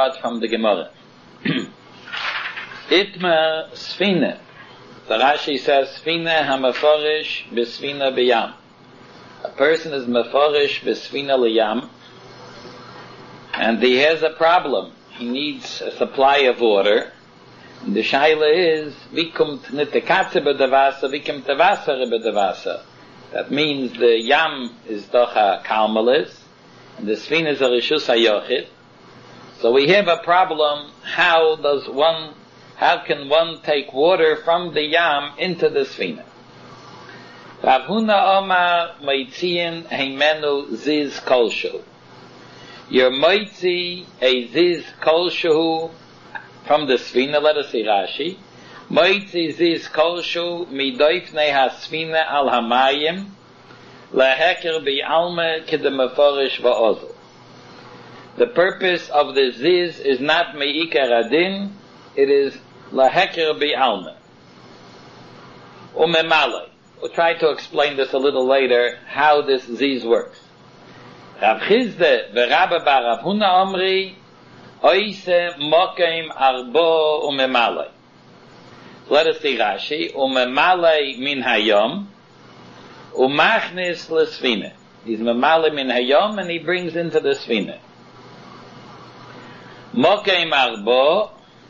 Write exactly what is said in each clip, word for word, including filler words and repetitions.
start from the Gemara. Itma Sfina. The Rashi says, Sfina hamafarish b'sfina b'yam. A person is mafarish b'sfina l'yam, and he has a problem. He needs a supply of water. And the shaila is, vikum tnitekatze b'davasa, vikum tavasa b'davasa. That means the yam is docha kalmalis, and the sfina is a rishus hayochid. So we have a problem. How does one, how can one take water from the yam into the sfina? Rav Huna Omar Moitziin Heimenu Ziz Kolshu. You're moitzi a ziz kolshu from the sfina. Let us see Rashi. Moitzi ziz kolshu midoifnei hasfina al hamayim leheker bi'alme kedemeforish va'ozel. The purpose of the ziz is not me'ikar adin, it is leheker bi'alme. Umemale. We'll try to explain this a little later, how this ziz works. Rav Chizde v'Rabba bar Rav Huna Omri oise mokem arbo umemale. Let us see Rashi. Umemale min hayom umachnis l'sfina. He's memale min hayom and he brings into the sfina. Mokem arbo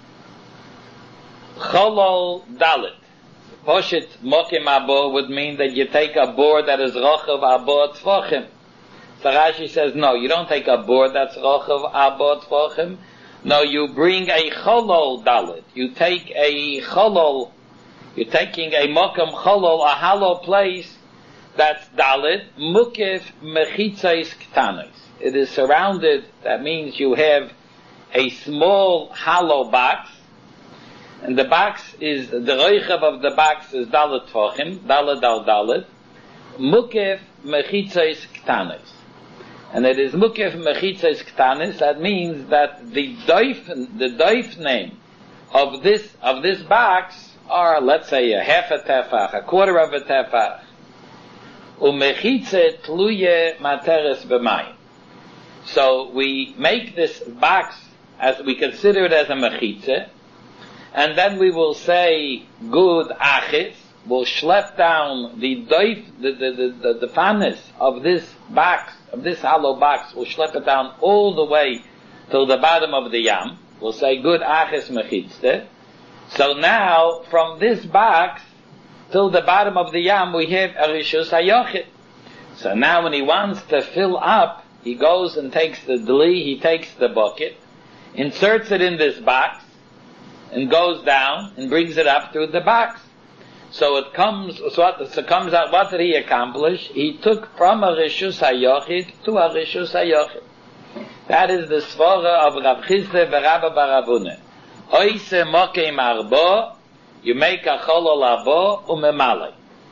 cholol dalit. Poshit mokem arbo would mean that you take a board that is rochav arbo tfochim. So Rashi says, no, you don't take a board that's rochav arbo tfochim. No, you bring a cholol dalit. You take a cholol, you're taking a mokem cholol, a hollow place that's dalit, mukif mechitzais ktanis. It is surrounded, that means you have a small hollow box, and the box is, the roichav of the box is dalit tfochim, dalit dal dalit, mukif mechitzais ktanis. And it is mukif mechitzes ktanis. That means that the doif, the doif name of this of this box are, let's say, a half a tefach, a quarter of a tefach. Umechitze tluye materes b'mayim. So we make this box as we consider it as a mechitze, and then we will say good achis. We'll schlep down the doif, the the the the, the fanis of this box. Of this hollow box, we'll schlep it down all the way till the bottom of the yam. We'll say good aches mechitzte. So now, from this box till the bottom of the yam, we have a rishus hayochid. So now, when he wants to fill up, he goes and takes the dli, he takes the bucket, inserts it in this box, and goes down and brings it up through the box. So it comes, so, what, so it comes out, what did he accomplish? He took from a Rishus HaYochid to a Rishus HaYochid. That is the svara of Rav Chizde v'Rabba bar Rav Huna. Oise mokem arbo, you make a cholol arbo umemale.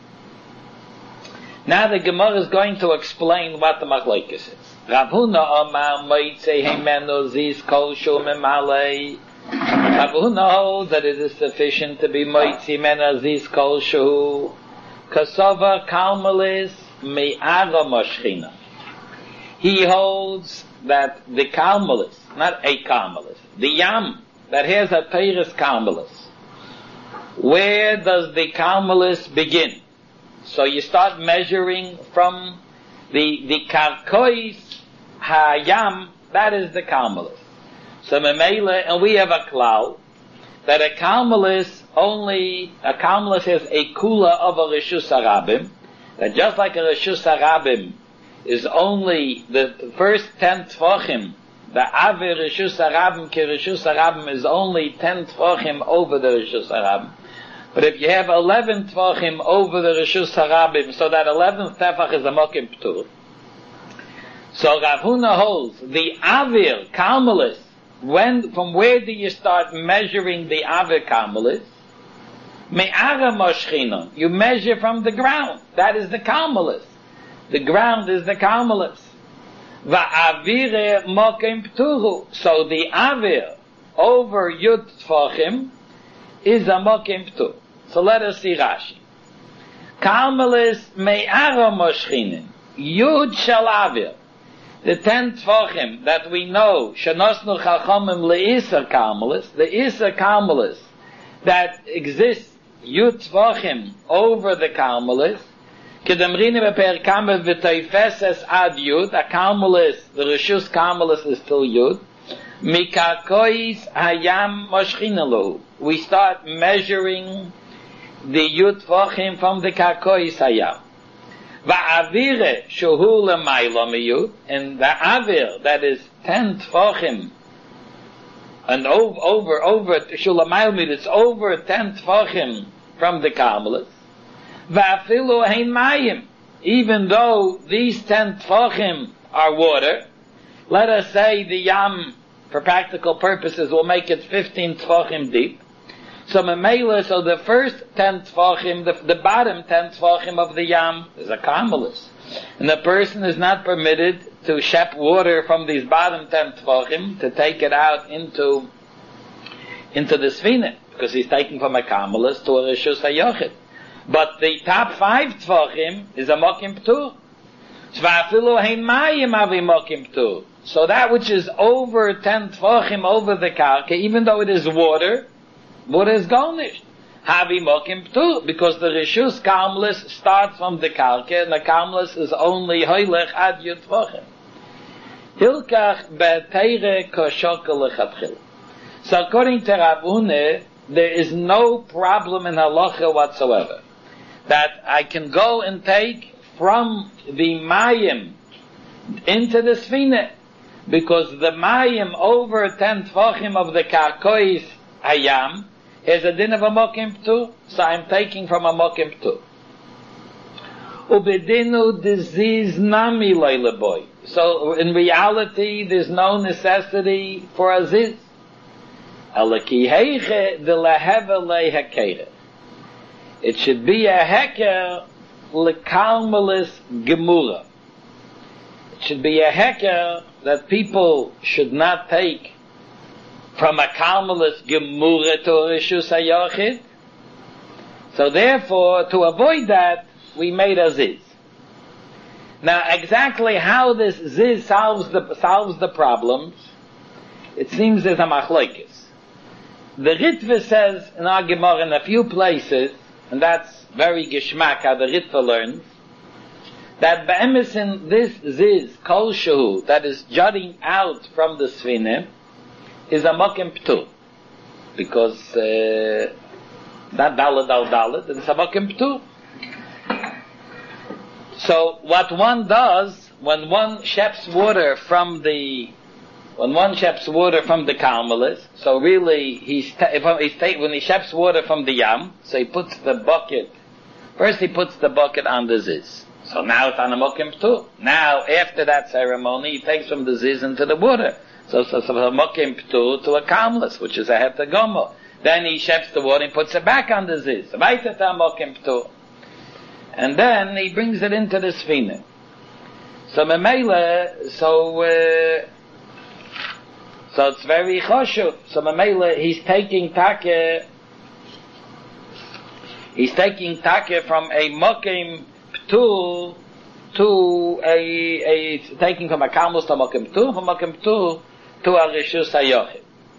Now the Gemara is going to explain what the machlokes is. Rav Huna Omar moitze heimenu ziz kol shu umemale. Rav Huna holds that it is sufficient to be moitzi men aziz kol shehu kasova kalmalis me'ara moshchina. He holds that the kalmalis, not a kalmalis, the yam that has a teres kalmalis. Where does the kalmalis begin? So you start measuring from the the karkois hayam. That is the kalmalis. So memela, and we have a klal that a kalmalis only a kalmalis has a kula of a rishus harabim. That just like a rishus harabim is only the first ten tfachim, the aver rishus harabim ke rishus harabim is only ten tfachim over the rishus harabim. But if you have eleven tfachim over the rishus harabim, so that eleventh tefach is a mokim ptur. So Rav Huna holds the aver kalmalis. When, from where do you start measuring the Aver Kalmalis? Me'ara moshchinon. You measure from the ground. That is the Kalmalis. The ground is the Kalmalis. Va'avire mokem pturu. So the Aver over Yud Tfachim is a mokem ptur. So let us see Rashi. Kalmalis me'ara moshchinon. Yud shel Aver. The ten tefachim that we know, shenosnu chachamim le'isar karmelis, the isar karmelis that exists yud tefachim over the karmelis, kedamrine beper kamer v'toifeses ad yud, a karmelis, the reshus karmelis is still yud, mikakois hayam moshchinalu. We start measuring the yud tefachim from the kakois hayam. Va'avire shuhu l'maylo miyud, and the avir that is ten tefachim, and over over over shulamaylo miyud, it's over ten tefachim from the karmelis. Va'afilu hein mayim, even though these ten tefachim are water, let us say the yam, for practical purposes, will make it fifteen tefachim deep. So memela, so the first ten tefachim, the, the bottom ten tefachim of the yam is a karmelis, and the person is not permitted to shep water from these bottom ten tefachim to take it out into into the sfina, because he's taking from a karmelis to a reshus hayochid. But the top five tefachim is a mokim ptur. Zvafilu hein mayim avi mokim ptur. So that which is over ten tefachim over the karka, even though it is water, water is garnished. Havi mokim ptur, because the reshus karmelis starts from the karka, and the karmelis is only hoylech ad yud tefachim. Hilkach be'teire koshokel lechatchil. So according to Rav Huna, there is no problem in halacha whatsoever that I can go and take from the mayim into the sfina, because the mayim over ten tefachim of the karkois hayam is a din of a mokim ptur, so I'm taking from a mokim ptur. Ubedinu disease nami leileboy. So in reality, there's no necessity for a ziz. It should be a heker lekalmelis gemura. It should be a heker that people should not take from a kalmelis gemura to a reshus hayochid. So therefore, to avoid that, we made a ziz. Now, exactly how this ziz solves the solves the problems, it seems there's a machlokes. The Ritva says in our Gemara in a few places, and that's very geschmack how the Ritva learns, that be'emes in this ziz kol shehu that is jutting out from the sfina is a mokim ptur, because uh, that dalet al dalet, it's a mokim ptur. So what one does when one sheps water from the When one sheps water from the karmelis, so really he's, ta- if he's ta- when he sheps water from the yam, so he puts the bucket, first he puts the bucket on the ziz. So now it's on a mokim ptur. Now, after that ceremony, he takes from the ziz into the water. So, so, so a mokim ptur to a karmelis, which is a heter gomo. Then he sheps the water and puts it back on the ziz. Weiter to a mokim ptur. And then he brings it into the sfina. So memela, so, uh, So it's very choshev. So Mamela, he's taking take, he's taking take from a mokim ptur to a, a taking from a kalmus to mokim ptur, from mokim ptur to a reshus hayochid.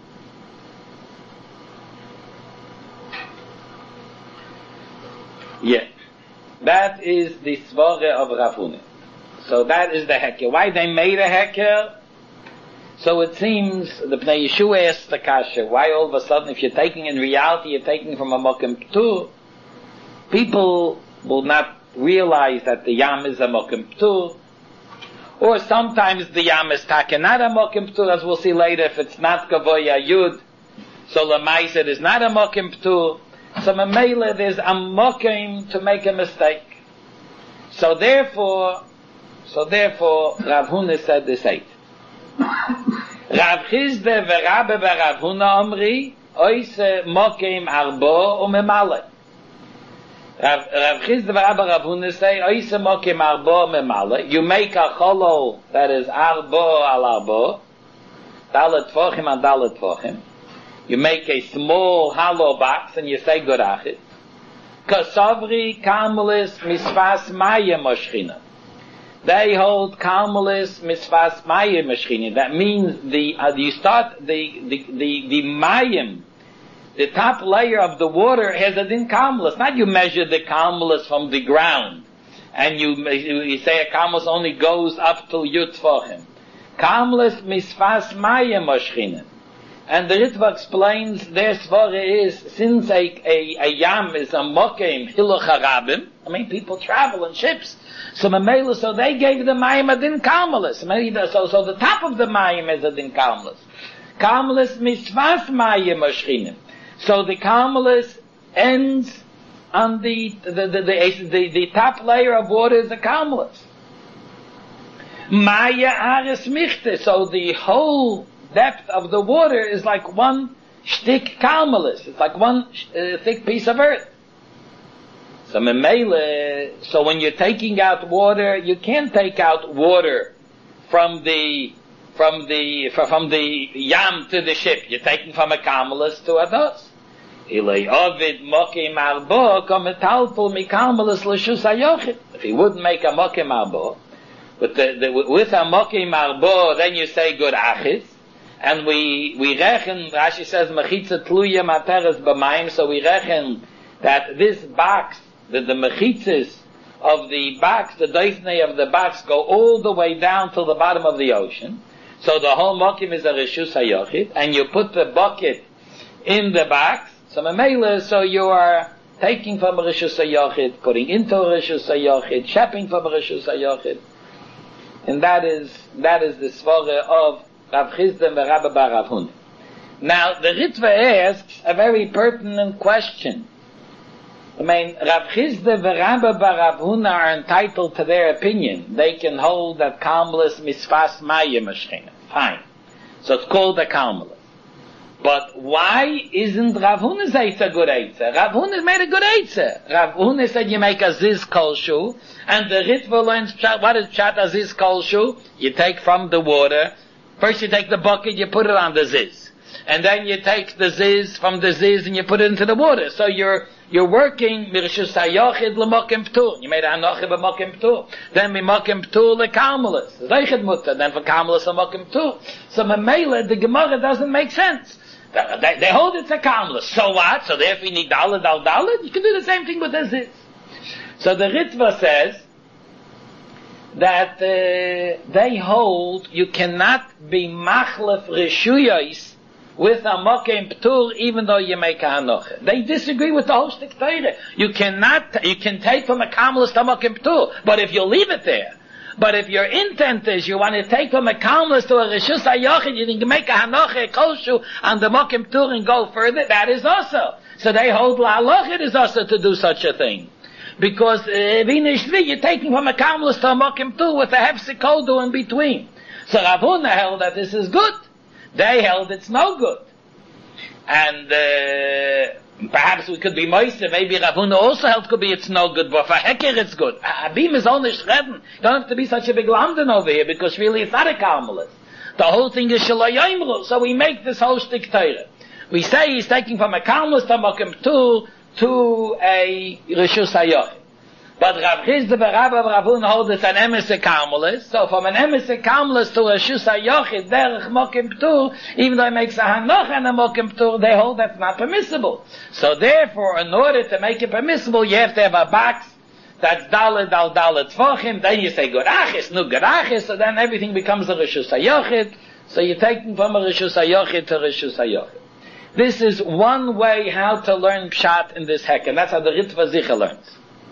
Yeah, that is the svara of Rav Huna. So that is the heker. Why they made a heker? So it seems the Pnei Yeshua asked the kasha, why all of a sudden, if you're taking in reality, you're taking from a mokim ptur, people will not realize that the yam is a mokim ptur, or sometimes the yam is taka not a mokim ptur, as we'll see later, if it's not gavoya yud, so lemaisa it is not a mokim ptur. So memela there's a mokim to make a mistake. So therefore, so therefore, Rav Huna said this eight. Rav Chizde v'Rabbe v'Rav Huna omri oise mokim arbo umemale. Rav Chizde v'Rabbe Rav Huna say oise mokim arbo umemale. You make a cholol that is arbo al arbo, dalet tfochim and dalet tfochim. You make a small hollow box and you say Gorachit. Kasavri kamelis misfas maya moshchina. They hold Karmelis Misfas Mayim Meshchina. That means the uh, you start the the the, the Mayim, the top layer of the water has a din Karmelis. Not you measure the Karmelis from the ground, and you you say a Karmelis only goes up till Yud Tfachim. Karmelis Misfas Mayim Meshchina. And the Ritva explains their svara is, since a, a, a yam is a mokem hiluch harabim, I mean people travel in ships, so Mamela, so they gave the mayim a din karmelis. So, so the top of the mayim is a din karmelis. Karmelis misvas mayim ashchinim. So the karmelis ends on the the the, the, the, the top layer of water is the karmelis. Maya aris michte. So the whole depth of the water is like one shtik karmelis. It's like one uh, thick piece of earth. So memele, so when you're taking out water, you can't take out water from the from the from the yam to the ship. You're taking from a karmelis to a dos. If he wouldn't make a mokim arbo, with the, the with a mokim arbo, then you say good achis. And we, we reckon, Rashi says, mechitza tluya materes b'mayim, so we reckon that this box, that the mechitzas of the box, the doifnei of the box, go all the way down to the bottom of the ocean. So the whole mokim is a reshus hayochid, and you put the bucket in the box, so memela, so you are taking from a reshus hayochid, putting into a reshus hayochid, shepping from a reshus hayochid. And that is, that is the svara of Rav Chisda and Rabba bar Rav Huna. Now, the Ritva asks a very pertinent question. I mean, Rav Chisda and Rabba bar Rav Huna are entitled to their opinion. They can hold that Karmelis Misfas Mayim Ashchina. Fine. So it's called a Karmelis. But why isn't Rav Huna's Eitzah good Eitzah? Rav Huna made a good Eitzah. Rav Huna said you make a Ziz Kolshu, and the Ritva learns, what is Pshat a Ziz Kolshu? You take from the water. First you take the bucket, you put it on the ziz. And then you take the ziz from the ziz and you put it into the water. So you're, you're working, mirshus hayochid l'mokim p'tur. You made a hanochid b'mokim p'tur. Then m'mokim p'tur l'karmelis. Zeichid mutter. Then for karmelis l'mokim p'tur. So memela, the Gemara doesn't make sense. They, they hold it's a karmelis. So what? So therefore you need dalad, dal, dalad. You can do the same thing with the ziz. So the Ritva says, that uh, they hold you cannot be machlef reshuyos with a mokem p'tur even though you make a hanocha. They disagree with the whole shtik Torah. You cannot, you can take from a karmelis to a mokem p'tur, but if you leave it there, but if your intent is you want to take from a karmelis to a reshus hayochid, you can make a hanocha, a kolshu on the mokem p'tur and go further, that is also. So they hold la halochid is also to do such a thing. Because uh, you're taking from a karmelis to a mokim too with a hefsek kodu in between. So Rav Huna held that this is good. They held it's no good. And uh, perhaps we could be moister. Maybe Rav Huna also held could be it's no good, but for heker it's good. A beam is only shredden. You don't have to be such a big lamdan over here because really it's not a karmelis. The whole thing is shalayimru. So we make this whole shtik Torah. We say he's taking from a karmelis to a mokim too to a reshus hayochid. But Rav Chisda and Rabba bar Rav Huna hold it's an emes karmelis. So from an emes karmelis to a reshus hayochid, derech mokim p'tur, even though it makes a hanoch and a mokim p'tur, they hold that's not permissible. So therefore, in order to make it permissible, you have to have a box that's daled al daled tvachim. Then you say good achis, nu good achis, so then everything becomes a reshus hayochid. So you're taking from a reshus hayochid to reshus hayochid. This is one way how to learn pshat in this hek, and that's how the Ritva Zicha learns.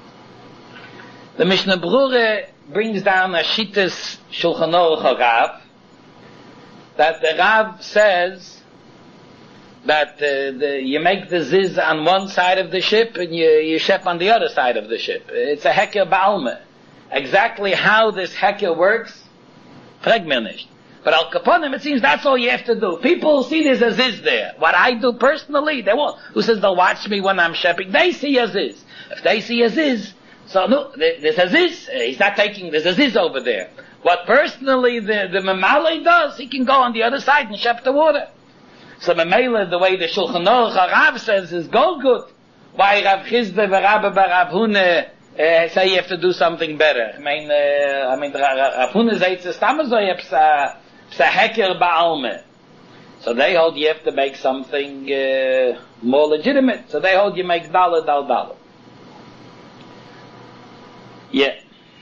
The Mishnah Brura brings down a Shittas Shulchan Aruch Rav, that the Rav says that uh, the, you make the ziz on one side of the ship and you, you shep on the other side of the ship. It's a heker ba'alma. Exactly how this heker works, frag mir nicht. But al kaponim, it seems that's all you have to do. People see there's a ziz there. What I do personally, they won't. Who says they'll watch me when I'm shepping? They see a ziz. If they see a ziz, so no, there's a ziz. He's not taking, there's a ziz over there. What personally the, the Mamale does, he can go on the other side and shep the water. So Mamale, the way the Shulchan Aruch Rav says is go good. Why Rav Chisda and Rabba bar Rav Huna uh, say you have to do something better. I mean, uh, I mean, Rav Huna says it's tamazoy psa psa heker ba'alme. So they hold you have to make something uh, more legitimate. So they hold you make dollar, dollar, dollar. Yeah.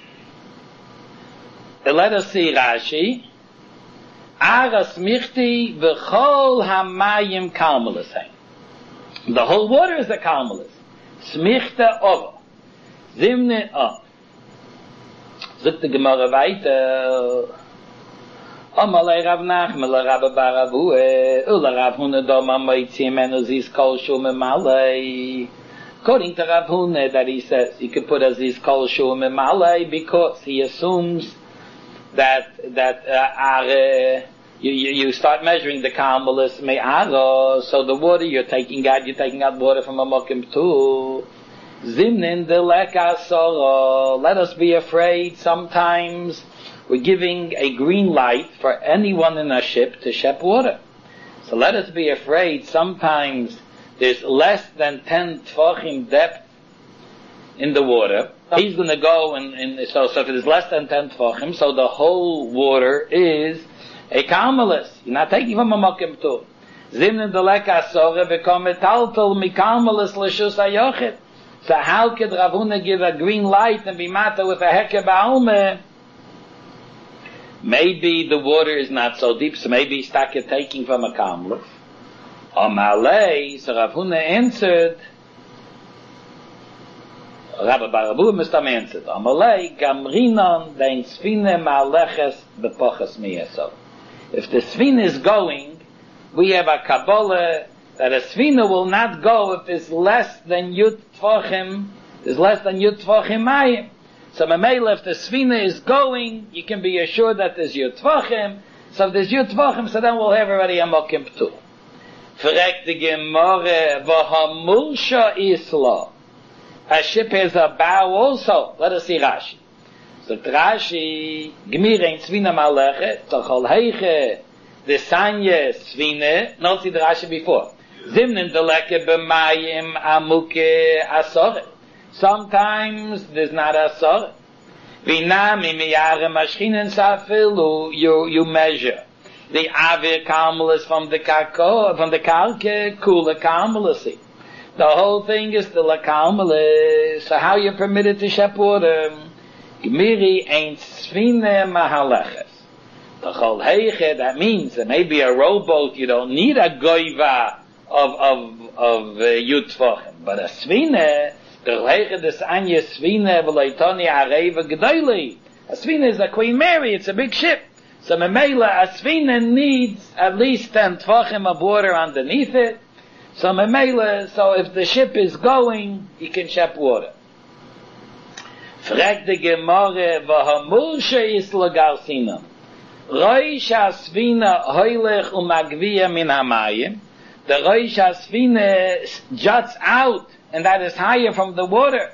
Let us see Rashi. Aras michti v'chol hamayim kalmelis hein. The whole water is the kalmelis. Smichte over. Zimne up. Zit the Gemara weiter. Amalei Rav Nachman le Rabbe Baravu ula Rav Huna doma moitzi menu zis kol shum emalei. According to Rav Huna, that he says you could put as zis kol shum emalei because he assumes that that uh, are uh, you, you you start measuring the kalmelis me'aro, so the water you're taking out you're taking out water from a mokim too. Zimnin de lekasoro. Let us be afraid. Sometimes we're giving a green light for anyone in a ship to shep water. So let us be afraid. Sometimes there's less than ten tfachim depth in the water. He's going to go and, and so so if it is less than ten tfachim, so the whole water is a kalmelis. You're not taking from a mokim too. Zimnin de lekasoro v'kom metaltel mikalmelis l'shus hayochid. So how could Rav Huna give a green light and be matter with a heker ba'alme? Maybe the water is not so deep, so maybe he's stuck taking from a kalmelis. Amalei, so Rav Huna answered, Rabbi Barabu must have answered, Amalei, gamrinon dein svine ma'aleches bepochas miyeso. If the svine is going, we have a Kabbalah that a svina will not go if it's less than yud tvochim, is less than yud tvochim mayim. So Mamela, if the svina is going, you can be assured that there's yud tvochim. So if there's yud tvochim, so then we'll have already a mokim too. Frek the Gemara, v'hamulsha isla. A ship has a bow also. Let us see Rashi. So Rashi, gmirein svina maleche, tochol heiche, the sanya svina, not see the Rashi before. Zimnin deleke b'mayim amuke asore. Sometimes there's not asore. V'nami miyare mashchinen safilu, you you measure the avir kalmelis from the kako from the kalke kula kalmelisi. The whole thing is the la kalmelis. So how you permitted to shep water? Gmiri ain't svine mahaleches. The chol heiche, that means that maybe a rowboat you don't need a goiva of of of uh, yutfachim, but a svine, the leiche des anya svine v'leitoni areva gedoli. A svine is a Queen Mary; it's a big ship. So memela, a svine needs at least ten tfachim of water underneath it. So memela, so if the ship is going, you can shep water. Frag the Gemara v'hamulshe is lagarsinam. Roish ha-svina hoylech umagviya min hamayim. The Roish ha-svina juts out, and that is higher from the water.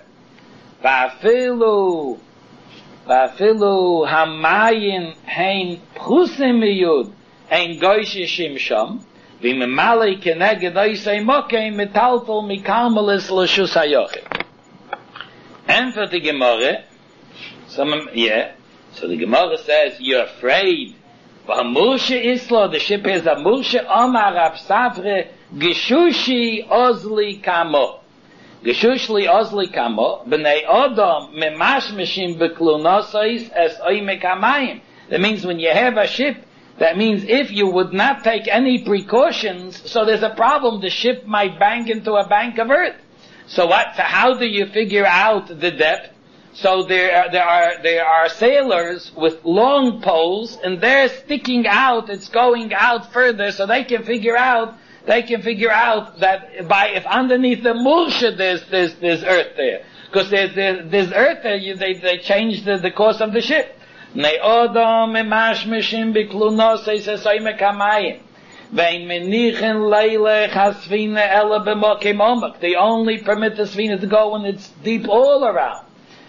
Va'afilu, va'afilu hamayim hein prusim miyud, hein goyshishim sham, v'mimalei keneged oisei mokeim metaltel mikalmelis l'shus hayochid. And for the Gemara, some, yeah, so the Gemara says, you're afraid. V'hamulshe islo, the ship is a mulshe omar Rav Safre, geshushi ozli kamo. Geshushli ozli kamo, b'nei odom memashmeshim b'klunosais es oimek hamayim. That means when you have a ship, that means if you would not take any precautions, so there's a problem, the ship might bang into a bank of earth. So what, so how do you figure out the depth? So there are, there are, there are sailors with long poles, and they're sticking out, it's going out further, so they can figure out, they can figure out that by, if underneath the mulsha there's, there's, there's earth there. Because there's, there's, there's earth there, you, they, they change the, the course of the ship. They only permit the svina to go when it's deep all around.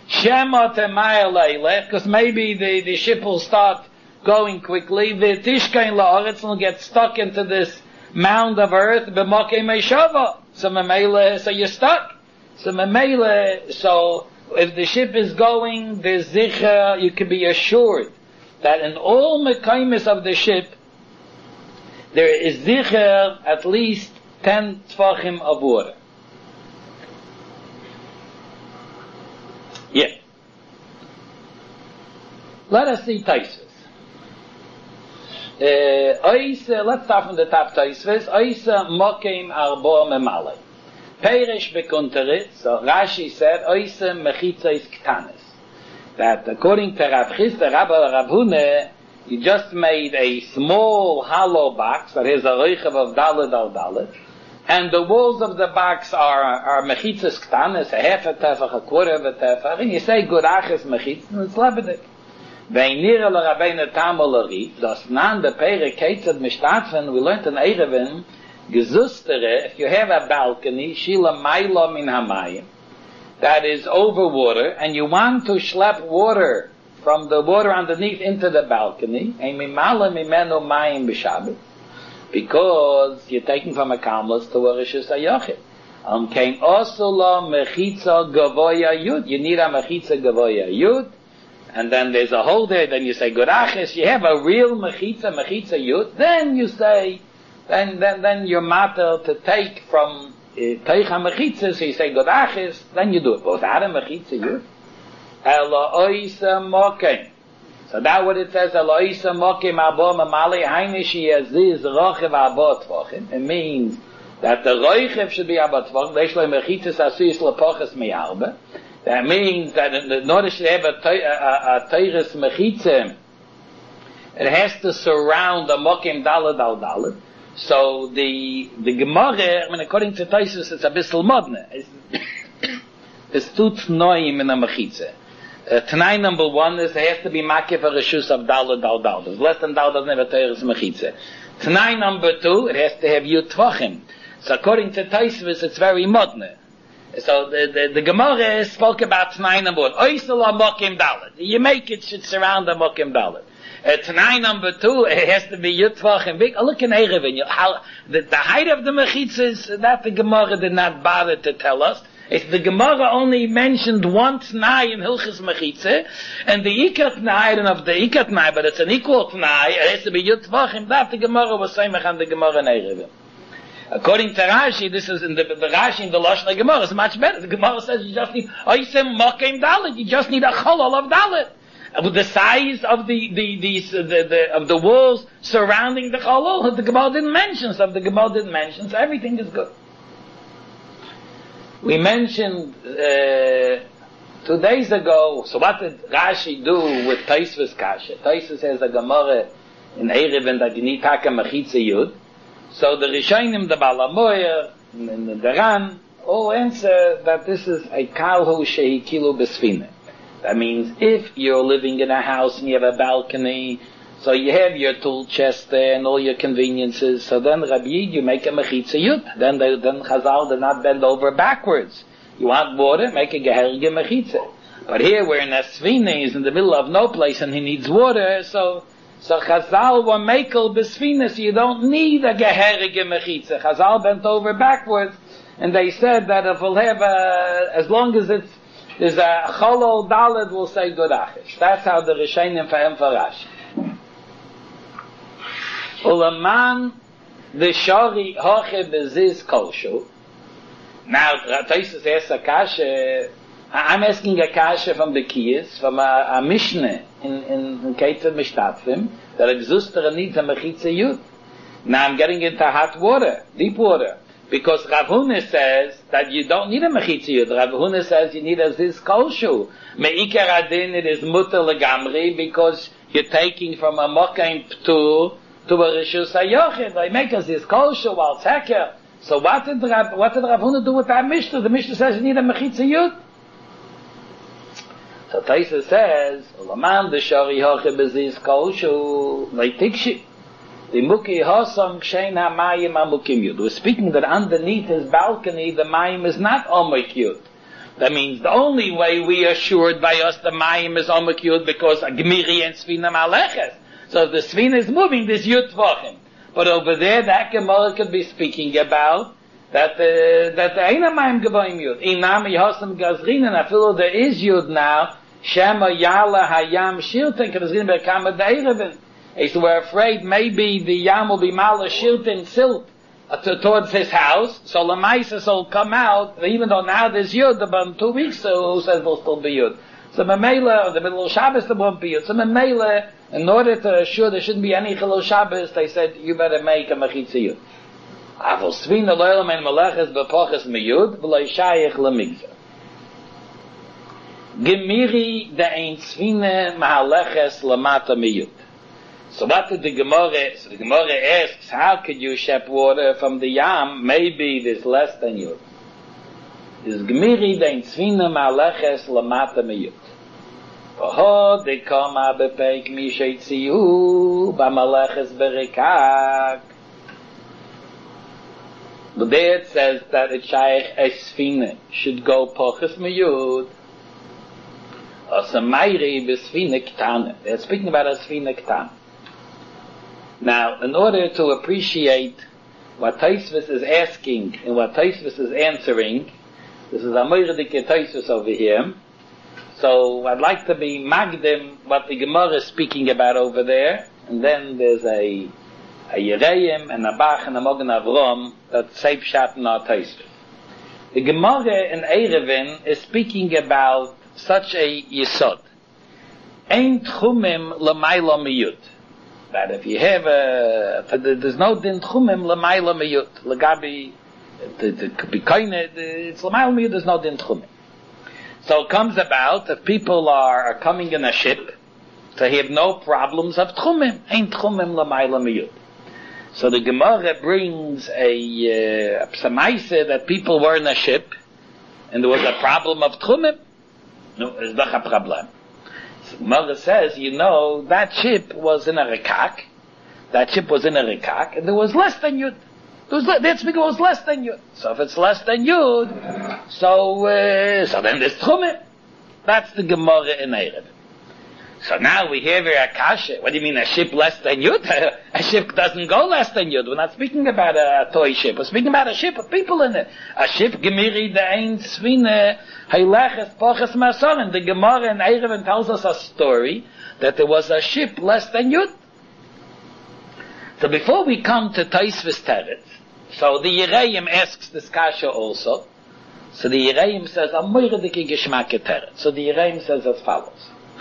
Because maybe the, the ship will start going quickly. The tishkain la'aretz will get stuck into this mound of earth. So so you're stuck. So so if the ship is going, there's zicher, you can be assured that in all mekaymis of the ship, there is zicher at least ten tfachim of water. Yeah. Let us see Taisvis. Uh, Oisa, let's start from the top Taisvis. Oisa mokim arbo memale. Perish bekunterit, so Rashi said, Oisa mechitzais ktanis. That according to Rav Chisda, Rabba Rav Huna, he just made a small hollow box that has a reichav of dalet al dalet, and the walls of the box are are mechitzas ktanis, a half a tefach, a quarter of a tefach, and you say gurachis mechitz, and it's lebedik. Veinira l'Rabbeinu Tam l'Rif, das nan the Pere Ketzad Mishtatfen, we learned in Erevin, gezustere, if you have a balcony, shila maila min hamayim, that is over water, and you want to schlep water from the water underneath into the balcony, emimala mimenu mayim b'Shabbat, because you're taking from a kamlas to a rishus hayochid. Um, came also la mechitza gavoya yud. You need a mechitza gavoya yud. And then there's a hole there, then you say Guraches, you have a real mechitza, mechitza yud, then you say, then, then, then you're matter to take from Teicha mechitza, so you say Guraches, then you do it. But without a mechitza yud, Ela oisa mokim. So that's what it says, Ela oisa mokim abo mamali hainishi yaziz rochev abo tvochim. It means that the rochev should be abo tvochim, ve'shloi mechitza asuyis lepoches miyarba. That means that in order to have a Teiris Mechitze, it has to surround the Mokim Dalad al Dalad. So the the Gemara, I mean, according to Taisus, it's a bissel modne. It's two Tnoim in a Mechitze. Uh, Tanai number one is it has to be Makif a Rishus of Dalad al Dalad. It's less than Dalad doesn't have a Teiris Mechitze. Tanai number two, it has to have Yud Tvachim. So according to Taisus, it's very modne. So the, the, the Gemara spoke about Tanai number one. Oisala Mokim Dalet. You make it should surround the Mokim Dalet. Uh, Tanai number two, it has to be Yutvach and big. Oh, look in Erevin. How, the, the height of the Mechitzas, that the Gemara did not bother to tell us. It's the Gemara only mentioned one Tanai in Hilchas Mechitze, and the Ikat Tanai, I don't know if the Ikat Tanai, but it's an equal Tanai, it has to be Yutvach, and that the Gemara was saying on the Gemara in Erevin. According to Rashi, this is in the, the Rashi in the Lashon Gemara is much better. The Gemara says you just need Oisem Mokim Dalet. You just need a cholol of Dalet. With the size of the the, the, the, the of the walls surrounding the cholol, the Gemara didn't mention. So if the Gemara didn't mention, so everything is good. We mentioned uh, two days ago. So what did Rashi do with Taisvus Kasha? Taisvus has a Gemara in Erevin that you need Taka Mechitze Yud. So the Rishonim, the Balamoyer, and the Ran, all answer that this is a kalhu shehi kilu besfine. That means if you're living in a house and you have a balcony, so you have your tool chest there and all your conveniences, so then Rabbi Yid, you make a mechitza yud. Then they, then Chazal did not bend over backwards. You want water, make a geherige mechitza. But here we're in a svine, he's in the middle of no place and he needs water, so So Chazal were mekel besfina, so you don't need a geherige mechitza. Chazal bent over backwards, and they said that if we'll have a, as long as it's, there's a cholol dalad, we'll say Gurachish. That's how the Rishonim fahem for Rashi. Ulaman the shari hoche beziz kolshu. Now, Taisus asks a kasha, I'm asking a kasha from the Kiyas, from a, a Mishnah in, in, in Ketzad Mishtatzim, that Exuster needs a Mechitza Yud. Now I'm getting into hot water, deep water, because Rav Huna says that you don't need a Mechitza Yud. Rav Huna says you need a Ziz Kolshu. Me'ikar Adin, it is Mutter Legamri, because you're taking from a Mokaim Ptur to a Rishus HaYochid. They make a Ziz Kolshu while it's Heker. So what did Rav, what did Rav Huna do with that Mishnah? The Mishnah says you need a Mechitza Yud. So Taisa says, "Ulaman the shari hoche beziz kolshu leitikshi the muki hosam kshein hamayim amukim yud." We're speaking that underneath his balcony the mayim is not omik yud. That means the only way we are assured by us the mayim is omik yud because a gemiri and svina maleches. So if the svina is moving, there's yud tvachim. But over there, that Gemara could be speaking about that uh, that the Eina Maim Gavoim Yud. Inami Hosam Gazrinen, I feel there is Yud now, Shema Yala Hayam Shilten, Gazrinen Bekama Deirevin. So we're afraid maybe the Yam will be Mala Shilten Silt uh, to, towards his house, so Lamaisa will come out, even though now there's Yud, about two weeks, so who says there'll still be Yud? So Mamela, the middle of Shabbos, there won't be Yud. So Mamela, in order to assure there shouldn't be any Chilul Shabbos, they said, you better make a Mechitza Yud. Avol Svina Loylam and Meleches Bepoches Meyud, V'loi Shayich Lemigza. Gemiri de Ein Svina Mahaleches Lamata Meyud. So what did the Gemara, so the Gemara asks, how could you shep water from the Yam? Maybe there's less than Yud. Is Gemiri de Ein Svina Mahaleches Lamata Meyud. V'ho de Kama Bepeik Mishay Tziyu B'Maleches Berikak. But there it says that a Shaykh Esfina should go Poches Meyud. Or Samayri Besfina Ktana. They're speaking about a Sfina Ktana. Now, in order to appreciate what Taisvis is asking and what Taisvis is answering, this is a Moiradike Taisvis over here. So I'd like to be Magdim what the Gemara is speaking about over there, and then there's a a Yereim and a Bach and a Mogen Avrom that safe shot in our Taisvis. The Gemara in Erevin is speaking about such a Yesod. Ein Tchumim L'mayla Miyut. That if you have a, there's no din Tchumim L'mayla Miyut. L'gabi, it could be Koine, it's L'mayla Miyut, there's no din Tchumim. So it comes about if people are, are coming in a ship, they have no problems of Tchumim. Ein Tchumim L'mayla Miyut. So the Gemara brings a, uh, Psamaise that people were in a ship, and there was a problem of Tchumim. No, there's not a problem. So Gemara says, you know, that ship was in a Rekak, that ship was in a Rekak, and there was less than Yud. There was le- that's because it was less than Yud. So if it's less than Yud, so, uh, so then there's Tchumim. That's the Gemara in Erev. So now we hear a kasha. What do you mean a ship less than Yud? A ship doesn't go less than Yud. We're not speaking about a toy ship. We're speaking about a ship with people in it. A ship, Gemiri de Ein Svine, Heileches Poches Masoren. The Gemara in Erevin tells us a story that there was a ship less than Yud. So before we come to Taisvis Teretz, so the Yereim asks this kasha also. So the Yereim says, Amoiradiki Geshmake Teretz. So the Yereim says as follows.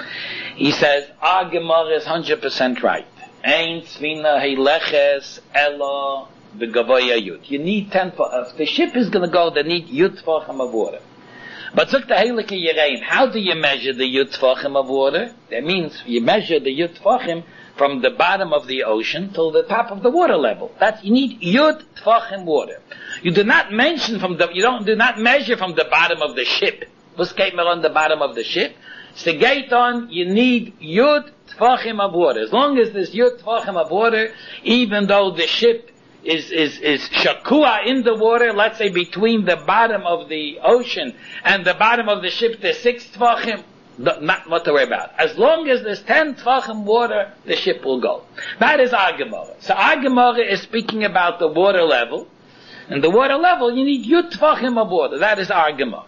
He says, our Gemara is one hundred percent right. Ein Tzvina Heileches Elo Begavoya Yud. You need ten, if the ship is going to go, they need Yud Tvachim of water. But look the Heilike Yereim, how do you measure the Yud Tvachim of water? That means you measure the Yud Tvachim from the bottom of the ocean till the top of the water level. That you need Yud Tvachim water. You do not mention from the, you don't, do not measure from the bottom of the ship. What's came on the bottom of the ship? Segeiton, you need Yud Tvachim of water. As long as there's Yud Tvachim of water, even though the ship is, is, is Shakua in the water, let's say between the bottom of the ocean and the bottom of the ship, there's six Tvachim, not what to worry about. As long as there's ten Tvachim water, the ship will go. That is our Gemara. So our Gemara is speaking about the water level, and the water level, you need Yud Tvachim of water. That is our Gemara.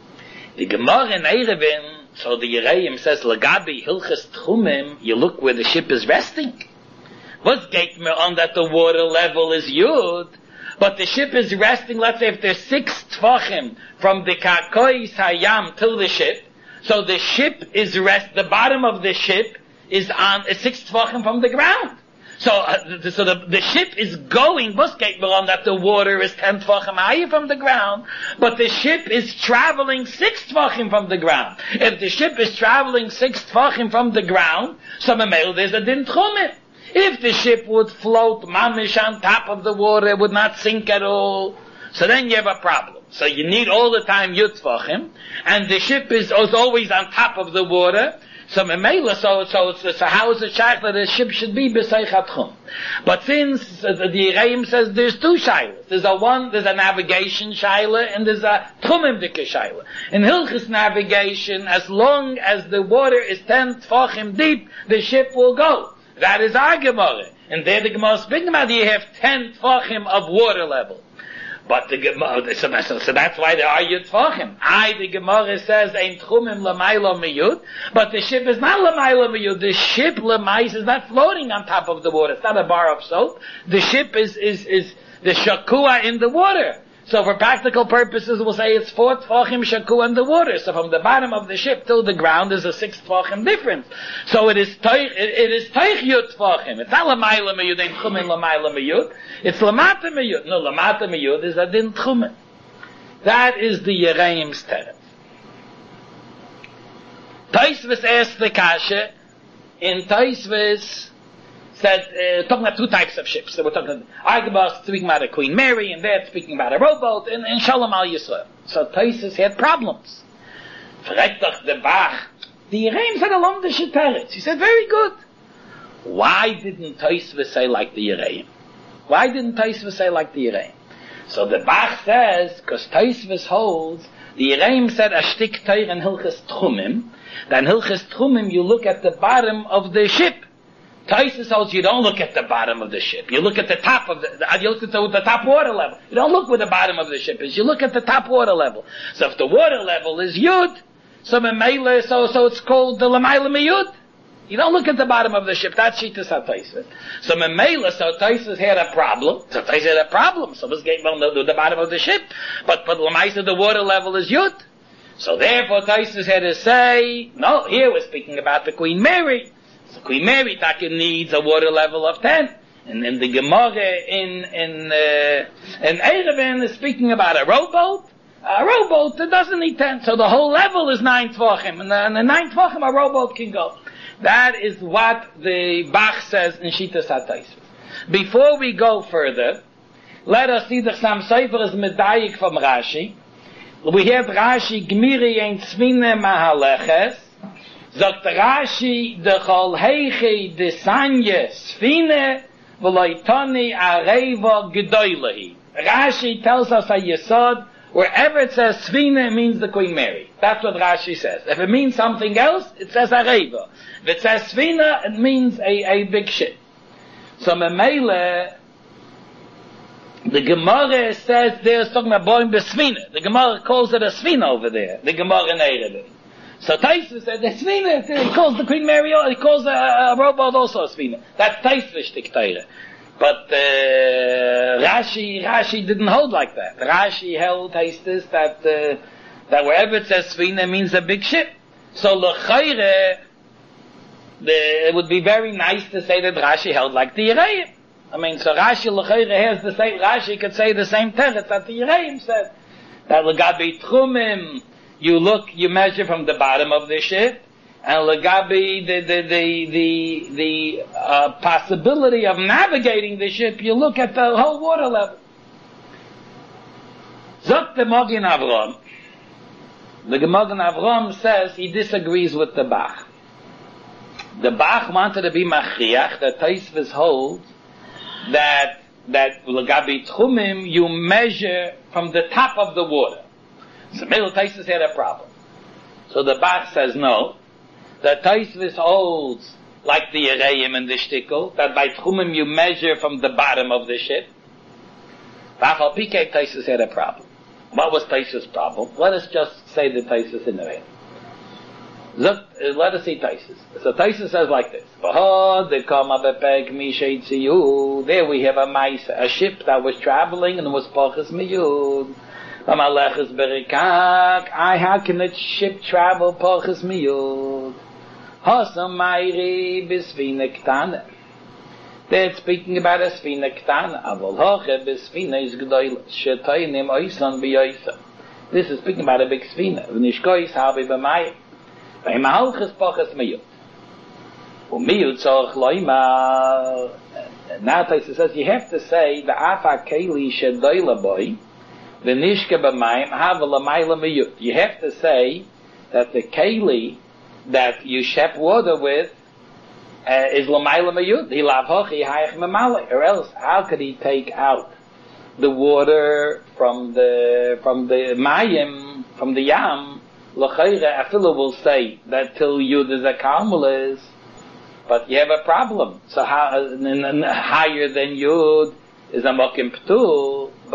The Gemara in Erevin, so the Yereim says, Lagabi Hilchas Tchumim, you look where the ship is resting. What's gate me on that the water level is Yud, but the ship is resting, let's say if there's six Tvachim from the Kakois Hayam till the ship, so the ship is rest, the bottom of the ship is on is six Tvachim from the ground. So, uh, so the, the ship is going, what's gate me on that the water is ten Tvachim higher from the ground, but the ship is traveling six Tvachim from the ground. If the ship is traveling six Tvachim from the ground, so there's a din Tchumim. If the ship would float mamish on top of the water, it would not sink at all. So then you have a problem. So you need all the time Yud Tvachim, and the ship is, is always on top of the water. So Memela, so, so, so, so how is it shaykh that the ship should be b'seichat chum? But since uh, the Yereim says there's two shaylas. There's a one, there's a navigation shayla, and there's a tchumim dike shayla. In Hilchis navigation, as long as the water is ten tfachim deep, the ship will go. That is our Gemara. And there the Gemara is speaking about you have ten tfachim of water level. But the Gemara, so, so, so that's why there are Yud Tvachim. I, the Gemara says, Ein Tchumim L'maylo Miyud, but the ship is not L'maylo Miyud. The ship, L'mais, is not floating on top of the water. It's not a bar of soap. The ship is, is, is the Shakua in the water. So for practical purposes, we'll say it's four Tvachim Shakua in the water. So from the bottom of the ship till the ground is a six Tvachim difference. So it is Teich, it, it is Teich Yud Tvachim. It's not L'maylo Miyud, Ein Tchumim L'maylo Miyud. It's Lamata Miyud. No, Lamata Miyud is Adin Tchumen. That is the Yereim's Terem. Taisvis asked the Kasha, in Taisvis said, uh, talking about two types of ships. So we're talking, Argabas speaking about a Queen Mary, and they're speaking about a rowboat, and, and Shalom al Yisrael. So Taisvis had problems. Fragt doch the Bach, the Yereim said along the Shetteretz. He said, very good. Why didn't Taisvis say like the Yereim? Why didn't Taisvis say like the Yereim? So the Bach says, because Taisvis holds, the Yereim said, a shtik teir in Hilches Tchumim, then Hilches Tchumim, you look at the bottom of the ship. Taisvis holds, you don't look at the bottom of the ship. You look at the top of the, you look at the, the top water level. You don't look where the bottom of the ship is. You look at the top water level. So if the water level is Yud, so Memele, so, so it's called the L'mayla Miyud. You don't look at the bottom of the ship. That's Shitas HaTaisvis. So Memela, so Taisvis had a problem. So Taisvis had a problem. So this gave on the, the bottom of the ship. But but Lamaisa, the water level is Yud. So therefore Taisvis had to say, no, here we're speaking about the Queen Mary. So Queen Mary Taka needs a water level of ten. And then the Gemara in in uh, in Erevin is speaking about a rowboat. A rowboat that doesn't need ten. So the whole level is nine Tvachim. And the, and the nine Tvachim a rowboat can go. That is what the Bach says in Shitas HaTaisvis. Before we go further, let us see the Chassam Sofer is medayik from Rashi. We have Rashi, Gmiri ein Tzvine Mahaleches, sagt Rashi, de chol heiche de sanye Tzvine, v'loitoni areva gedoylehi. Rashi tells us a Yesod, wherever it says Tzvine, it means the Queen Mary. That's what Rashi says. If it means something else, it says Areva. If it says Tzvine, it means a, a big ship. So Memele, the Gemara says there's talking about Boim B'Svine. The Gemara calls it a Svine over there. The Gemara in Erev. So Taisvis said the Svine, he calls the Queen Mary, he calls a, a rowboat also a Svine. That's Taisvis Tikteire. But uh, Rashi, Rashi didn't hold like that. Rashi held Taisvis that uh, that wherever it says Svine means a big ship. So L'chayre, it would be very nice to say that Rashi held like the Yereim. I mean, so Rashi L'chayre has the same, Rashi could say the same teretz that the Yereim said. That L'gabi Tchumim, you look, you measure from the bottom of the ship, and L'gabi, the, the, the, the, the, uh, possibility of navigating the ship, you look at the whole water level. Zok the Magen Avram, the Magen Avram says he disagrees with the Bach. The Bach wanted to be Machriach, that Taisvis holds, that, that L'gabi Tchumim, you measure from the top of the water. So Middle Taisvis had a problem. So the Bach says no, that Taisvis holds like the Yereim and the Shtickle, that by Tchumim you measure from the bottom of the ship. Bachal Pikei Taisvis had a problem. What was Taisvis' problem? Let us just say the Taisvis in the way. Look, let us see Taisvis. So Taisvis says like this: there we have a mice, a ship that was traveling and was pachas miyud. I, how can a ship travel pachas miyud? Hasamayri bisvina ktana. They're speaking about a svina ktana. Avol hoche bisvina is g'doil shetaynim oisan b'yoisa. This is speaking about a big svina. V'nishkois habi b'mayim. V'im ha'olches pachas miyud. U'miyud tzorch loimar. Now Taisvis says you have to say the afa keli shedoila boy v'nishke b'mayim hava l'mayla miyud. You have to say that the keli that you shep water with uh, is l'mayla miyud. He lav hochi hayach memale. Or else, how could he take out the water from the from the mayim, from the yam? L'chayre afilu will say that till yud is a karmelis, but you have a problem. So how, and, and higher than yud is a mokim ptul,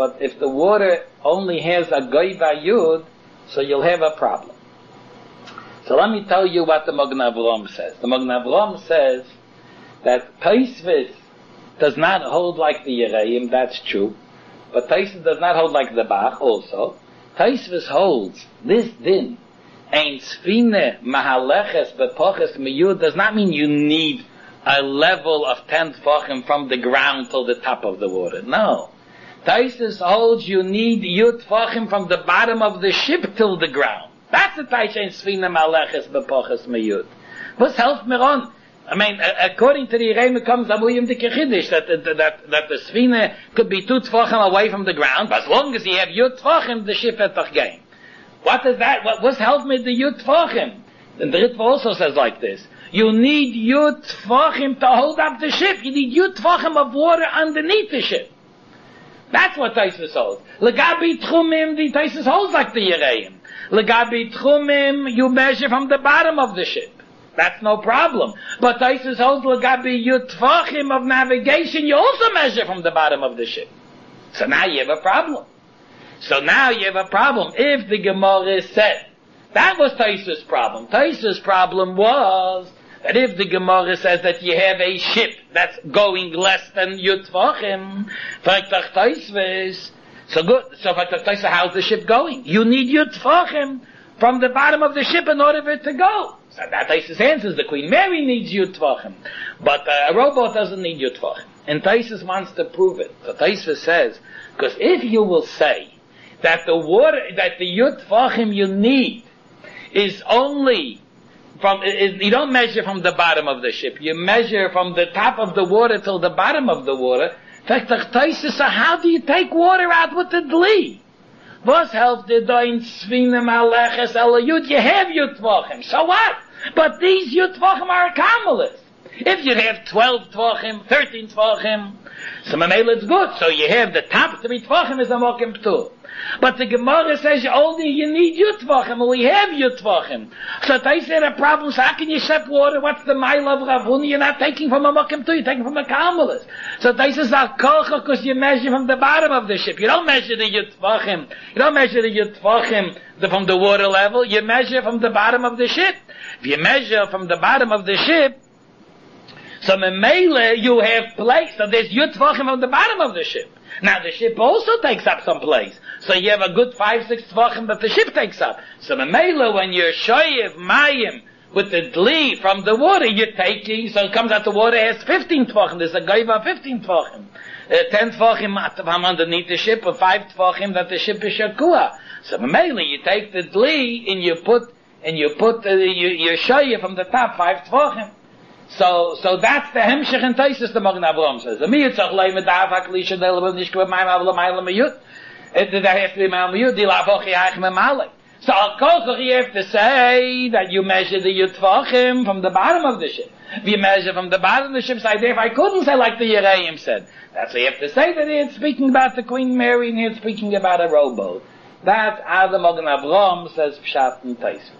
but if the water only has a goiva yud, so you'll have a problem. So let me tell you what the Magen Avraham says. The Magen Avraham says that Taisvis does not hold like the Yereim, that's true, but Taisvis does not hold like the Bach also. Taisvis holds this din, ein sfine mahaleches bepoches miyud, does not mean you need a level of ten tfachim from the ground till the top of the water. No. Taisvis holds you need yud tfachim from the bottom of the ship till the ground. That's the Taisha ein sfine mahaleches bepoches miyud. What's help me on? I mean, according to the Yereim, comes Amuyim de Kechiddish, that, that, that, that the Sfine could be two tfachim away from the ground, but as long as you have yud tfachim, the ship has toch gain. What is that? What, what's helped me the yud tfachim? And the Ritva also says like this. You need yud tfachim to hold up the ship. You need yud tfachim of water underneath the ship. That's what Taisus holds. Legabi tchumim, the Taisus holds like the Yereim. Legabi tchumim, you measure from the bottom of the ship. That's no problem. But Taisus holds legabi yud tfachim of navigation, you also measure from the bottom of the ship. So now you have a problem. So now you have a problem. If the Gemara said, that was Taisus' problem. Taisus' problem was that if the Gemara says that you have a ship that's going less than yud tfachim, so good. So how's the ship going? You need yud tfachim from the bottom of the ship in order for it to go. So that Taisus answers, the Queen Mary needs yud tfachim, but uh, a rowboat doesn't need yud tfachim. And Taisus wants to prove it. So Taisus says, because if you will say that the water, that the yud tfachim you need is only from, is, you don't measure from the bottom of the ship, you measure from the top of the water till the bottom of the water. In fact, Taisus, so how do you take water out with the dli? Was helft dir da in Svinem Aleches Ela Yud? You have Yud Tvachim. So what? But these Yud Tvachim are a Kamalist. If you have twelve Tvachim, thirteen Tvachim, so Mamela it's good. So you have the top three Tvachim is a Mokim P'tur. But the Gemara says only you need Yud Tvachim, and we have Yud Tvachim. So they said a problem, so how can you set water? What's the mile of Rav Huna? You're not taking from a Mokim P'tur, you're taking from a Kamalist. So they says Al-Kolcha, because you measure from the bottom of the ship. You don't measure the Yud Tvachim. You don't measure the Yud Tvachim from the water level. You measure from the bottom of the ship. If you measure from the bottom of the ship, so Memele, you have place. So there's Yud Tvachim from the bottom of the ship. Now the ship also takes up some place. So you have a good five, six Tvachim that the ship takes up. So Memele, when you're shoyev mayim with the dli from the water, you're taking, so it comes out the water has fifteen Tvachim. There's a gaiva fifteen Tvachim. Uh, ten Tvachim from underneath the ship, or five Tvachim that the ship is shakua. So Memele, you take the dli and you put, and you put, uh, you, you shoyev from the top five Tvachim. So, so that's the hemshech and Taisus the Magen Avraham says. The miyitzach lei medav haklisha delabim nishkva mayim avla mayla miyut. There has to be mayla miyut. Di lavochi haich memale. So al kochach you have to say that you measure the yud tvachim from the bottom of the ship. If you measure from the bottom of the ship, I if I couldn't say like the Yereim said. That's what you have to say, that it's speaking about the Queen Mary and it's speaking about a rowboat. That's how the Magen Avraham says pshat and Taisus.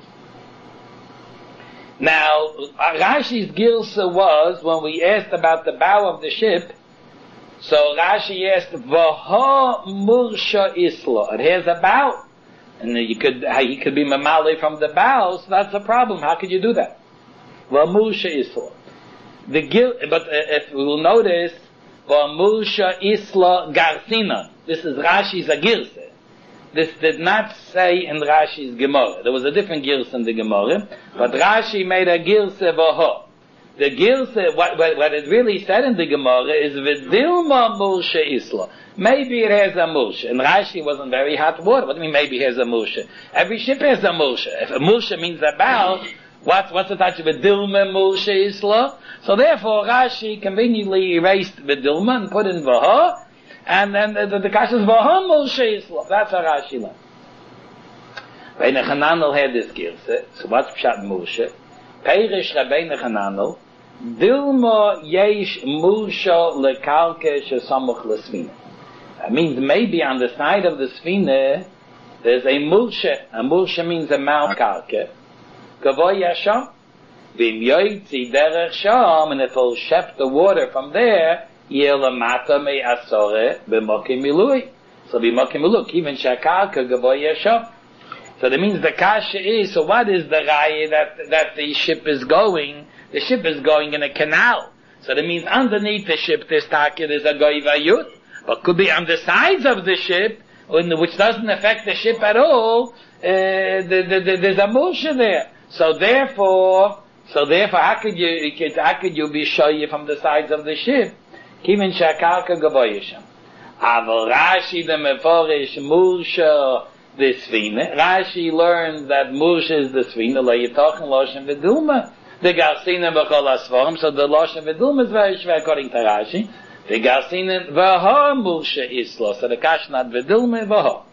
Now, Rashi's gilsa was, when we asked about the bow of the ship, so Rashi asked, Vaha Mursha Isla. It has a bow. And you could, he could be mamale from the bow, so that's a problem. How could you do that? Vaha Mursha Isla. The gil, but uh, if we will notice, Vaha Mursha Isla Garsina. This is Rashi's a gilsa. This did not say in Rashi's Gemara. There was a different Girsa in the Gemara, but Rashi made a Girsa Vaho. The Girsa, what, what, what it really said in the Gemara is Vidilma Mursha Isla. Maybe it has a Mursha. And Rashi wasn't very hot water. What do you mean maybe it has a Mursha? Every ship has a Mursha. If a Mursha means a bow, what's, what's the touch of Vidilma Mursha Isla? So therefore Rashi conveniently erased Vidilma and put in Vaho. And then the, the, the Kasha is Vaham Moshe Yisrael. That's how Rashi learned. Rabbeinu Hananel had this girsa. So what's Pshat Moshe? Peirish Rabbeinu Hananel. Dilma yesh Moshe lekalke shesamuch lesfina. That means maybe on the side of the Sfina there's a Moshe. A Moshe means a mount kalke. Gavoy yasham. Vim yoytzi derech sham. And if he'll shep the water from there, so So be makim look, even shakarka gavoya shop. So that means the kasha is, so what is the raya that, that the ship is going? The ship is going in a canal. So that means underneath the ship, this takir is a goyva yud. But could be on the sides of the ship, which doesn't affect the ship at all, uh, the, the, the, there's a mulsha there. So therefore, so therefore, how could you, how could you be shoyi from the sides of the ship? Kimin shakarka gavoyisham. Aval Rashi the meforish mulsha the svina. Rashi learns that mulsha is the svina, lo yitochen loshen v'dulma. The garsina b'chol asforim, so the loshen v'dulma is very shver according to Rashi. The garsina v'ho mulsha islo, so the kash not v'dulma v'ho.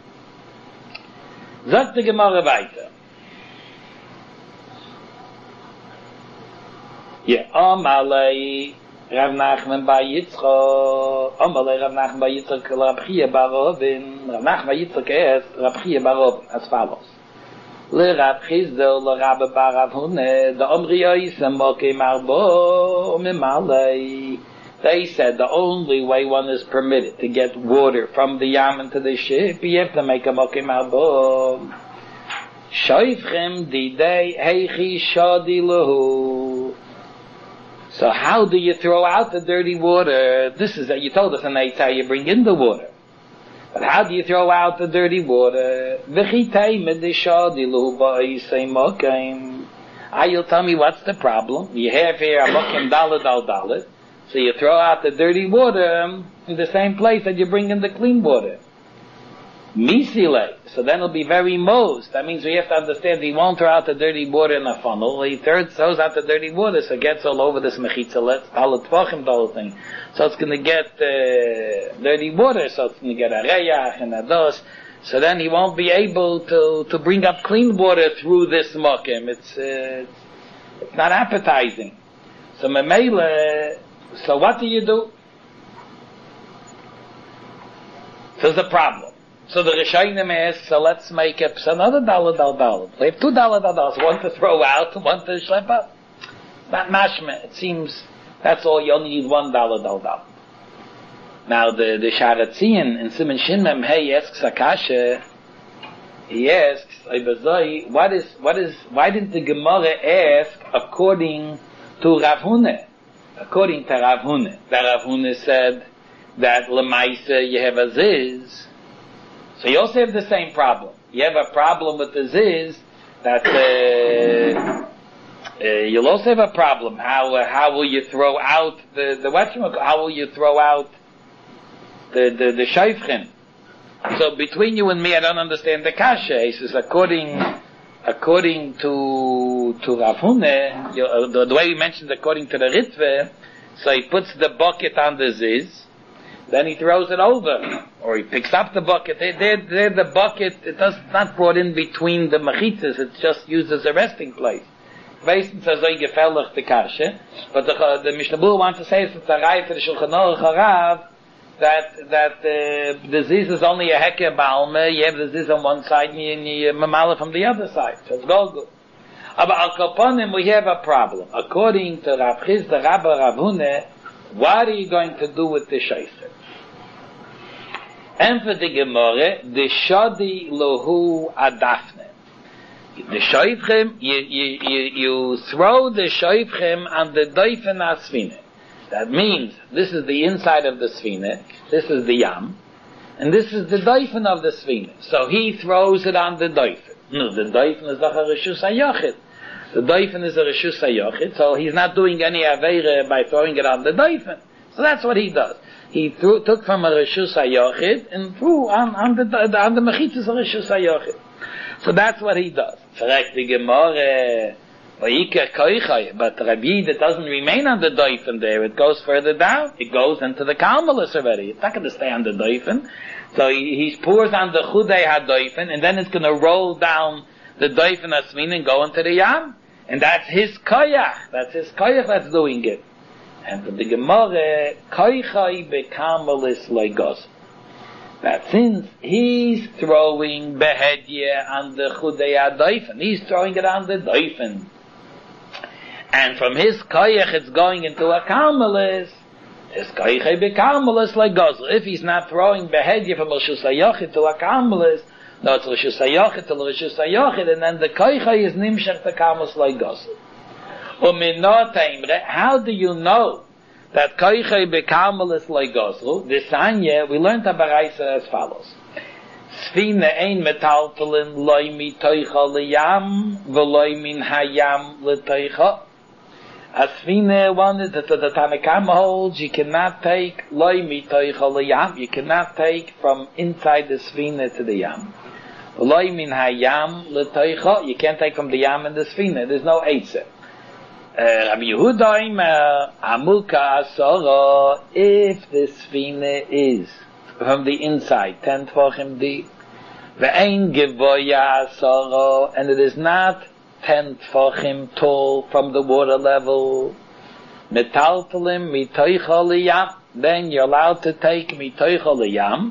Sagt die Gemara weiter. Yeah, Amalei Rav Nachman bar Yitzchak, Amalei Rav Nachman bar Yitzchak, Rav Chia bar Rovin, Rav Nachman bar Yitzchak es, Rav Chia bar Rovin, as follows. Le Rav Chizdel, le Rabbe bar Rav Hune, the Omri Yoisem Moke Marbo, Mimalei. They said the only way one is permitted to get water from the yam into the ship, you have to make a Moke Marbo. Shoifchem didei heichi shadi lehu. So how do you throw out the dirty water? This is, you told us, and that's how you bring in the water. But how do you throw out the dirty water? Ah, you'll tell me what's the problem. You have here a mokim dalad al dalad. So you throw out the dirty water in the same place that you bring in the clean water. Misile. So then it'll be very most. That means we have to understand he won't throw out the dirty water in a funnel. He throws out the dirty water, so it gets all over this mechitza. Let's tell tvachim the whole thing. So it's going to get uh, dirty water. So it's going to get a reyach and a dos. So then he won't be able to to bring up clean water through this mokim. It's uh, it's, it's not appetizing. So memele. So what do you do? So there's a problem. So the Rishonim asks, so let's make up another dalad al dalad. We have two dalad al dalad, one to throw out, one to schlep up. Not mashma. It seems that's all. You only need one dalad al dalad. Now the the Sharatzian in Siman Shin Mem Hey asks Akasha. He asks, what is what is why didn't the Gemara ask according to Rav Hune? According to Rav Hune, that Rav Hune said that lemaisa you have a ziz. So you also have the same problem. You have a problem with the ziz that uh, uh, you'll also have a problem. How uh, how will you throw out the the whatchamacallit? How will you throw out the the the shayfchen? So between you and me, I don't understand the kasha. He says according according to to Rav Hune, you, uh, the, the way we mentioned according to the Ritve, so he puts the bucket on the ziz. Then he throws it over, or he picks up the bucket. They, they, they, the bucket, it does it's not brought in between the mechitzas. It's just used as a resting place. Meistens says so gefällig the kasha, but the, the Mishnah Berurah wants to say it's a raya for the Shulchan Aruch Harav that that uh, the ziz is only a heker balme. You have the ziz on one side and you, you mamala from the other side. So it's all good. But al kaponim we have a problem. According to Rav Chizda Rabba Rav Hune, what are you going to do with the shayfer? And for the Gemara, the shadi lohu adafne. The shoifchem, you, you, you, you throw the shoifchem on the doifen asfine. That means, this is the inside of the sfine, this is the yam, and this is the doifen of the sfine. So he throws it on the doifen. No, the doifen is doch a reshus hayochid. The doifen is a reshus hayochid, so he's not doing any aveire by throwing it on the doifen. So that's what he does. He threw, took from a Reshus HaYochid and threw on, on the, on the Mechitzas of Reshus HaYochid. So that's what he does. Correct the Gemara, but Rabbi, that doesn't remain on the Doifen there. It goes further down. It goes into the Kalmalus already. It's not going to stay on the Doifen. So he, he pours on the Chudei HaDoifen, and then it's going to roll down the Doifen Asmin and go into the Yam. And that's his Koyach. That's his Koyach that's doing it. And for the Gemara, Koichai beKamalis Legos. That since he's throwing behedye on the Chudei HaDoifen, he's throwing it on the Doifen. And from his Koyach it's going into a Kamalis, Is Koichai Bekarmelis like Gosel. If he's not throwing Behedya from Rishus HaYochid to a Karmelis, no, it's Rishus HaYochid to Rishus HaYochid, and then the Koichai is Nimshach to Karmelis like Gosel. Uminot Eimre, how do you know that Koichai Bekarmelis like Gosel? This Anya, we learned a Baraisa as follows. Sfina ein metaltelin loy mi toicha liyam, v'loy min hayam l'toicha. A Sfina, one is that the Tanakama holds, you cannot take loy mi toicha liyam, you cannot take from inside the Sfina to the yam. V'loy min hayam l'toicha, you can't take from the yam and the Sfina, there's no eitzah. Rabbi Yehuda Omer, Amuka Asara, if the Sfina is from the inside, ten tefachim deep, ve'ein gevoya asara, and it is not ten tefachim tall from the water level, metaltalim mitoicha liyam, then you're allowed to take mitoicha liyam,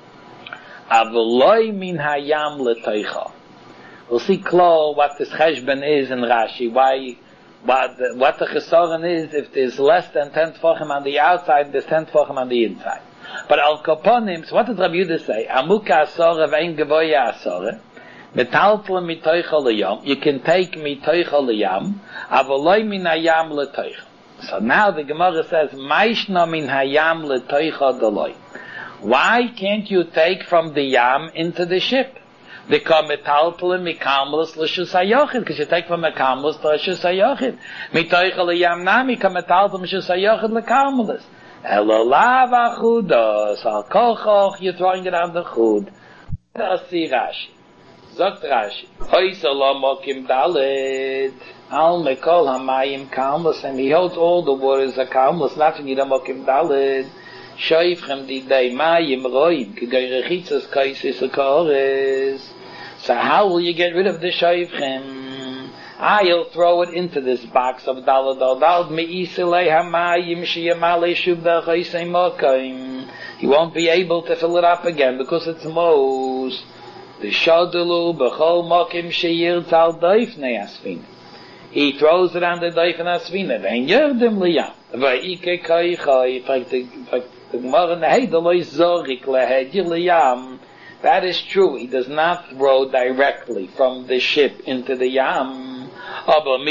avoloi min hayam letoicha. We'll see close what this cheshbon is in Rashi, why, what the, what the chesaron is, if there's less than ten tefachim on the outside, there's ten tefachim on the inside. But al kaponim, so what does Rabbi Yehuda say? Amuka asora ve'en gevoya asora, metaltel mitoicha liyam, you can take mitoicha liyam, avoloi min hayam letoicha. So now the Gemara says, Maishna min hayam letoicha deloi. Why can't you take from the yam into the ship? Because metaltel mikamlis l'shus hayochid, because you take from mekamlis to l'shus hayochid. Mitoicha liyam nami ka metaltel m'shus hayochid l'kamlis. Elolav achudos, al kochoch, you're throwing it on the chud. Asi Rashi. Zogt Rashi. Oisala mokim dalet, al mekol hamayim kalmus, and he holds all the waters are kalmus, not in yidam mokim dalet. Shoifchem didei mayim roim, k'gay rechitzas kaisis akores. So how will you get rid of the shoifchem? I'll throw it into this box of dalad al dalad me'isilei hamayim sheyamale shub b'chaisei mokaim. He won't be able to fill it up again because it's most. The shadulu b'chol mokim sheyirtz al doifnei asfina. He throws it on the doifnei asfina. Ve'en yerdim liyam. Va'ike kaichai. In fact, the Gemara nehei deloi zorik lehedyi liyam. That is true. He does not throw directly from the ship into the yam. But from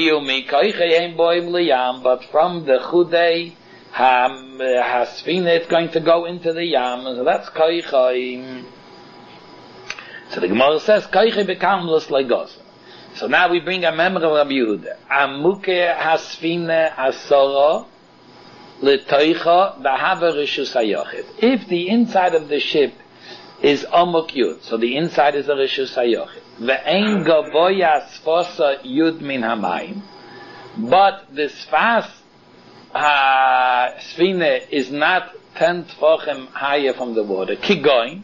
the chudei hasfina, it's going to go into the yam. So that's koichai. So the Gemara says koichai bekamlos legos. So now we bring a memory of Rabbi Yehuda. Amuke hasfina asoro letoicha dahava rishus hayochid. If the inside of the ship is amuk yud, so the inside is a rishus hayochid. Ve'ein gavoya sfosa yud min hamayim, but the sfas ha sfina is not ten tefachim higher from the water. Kigoin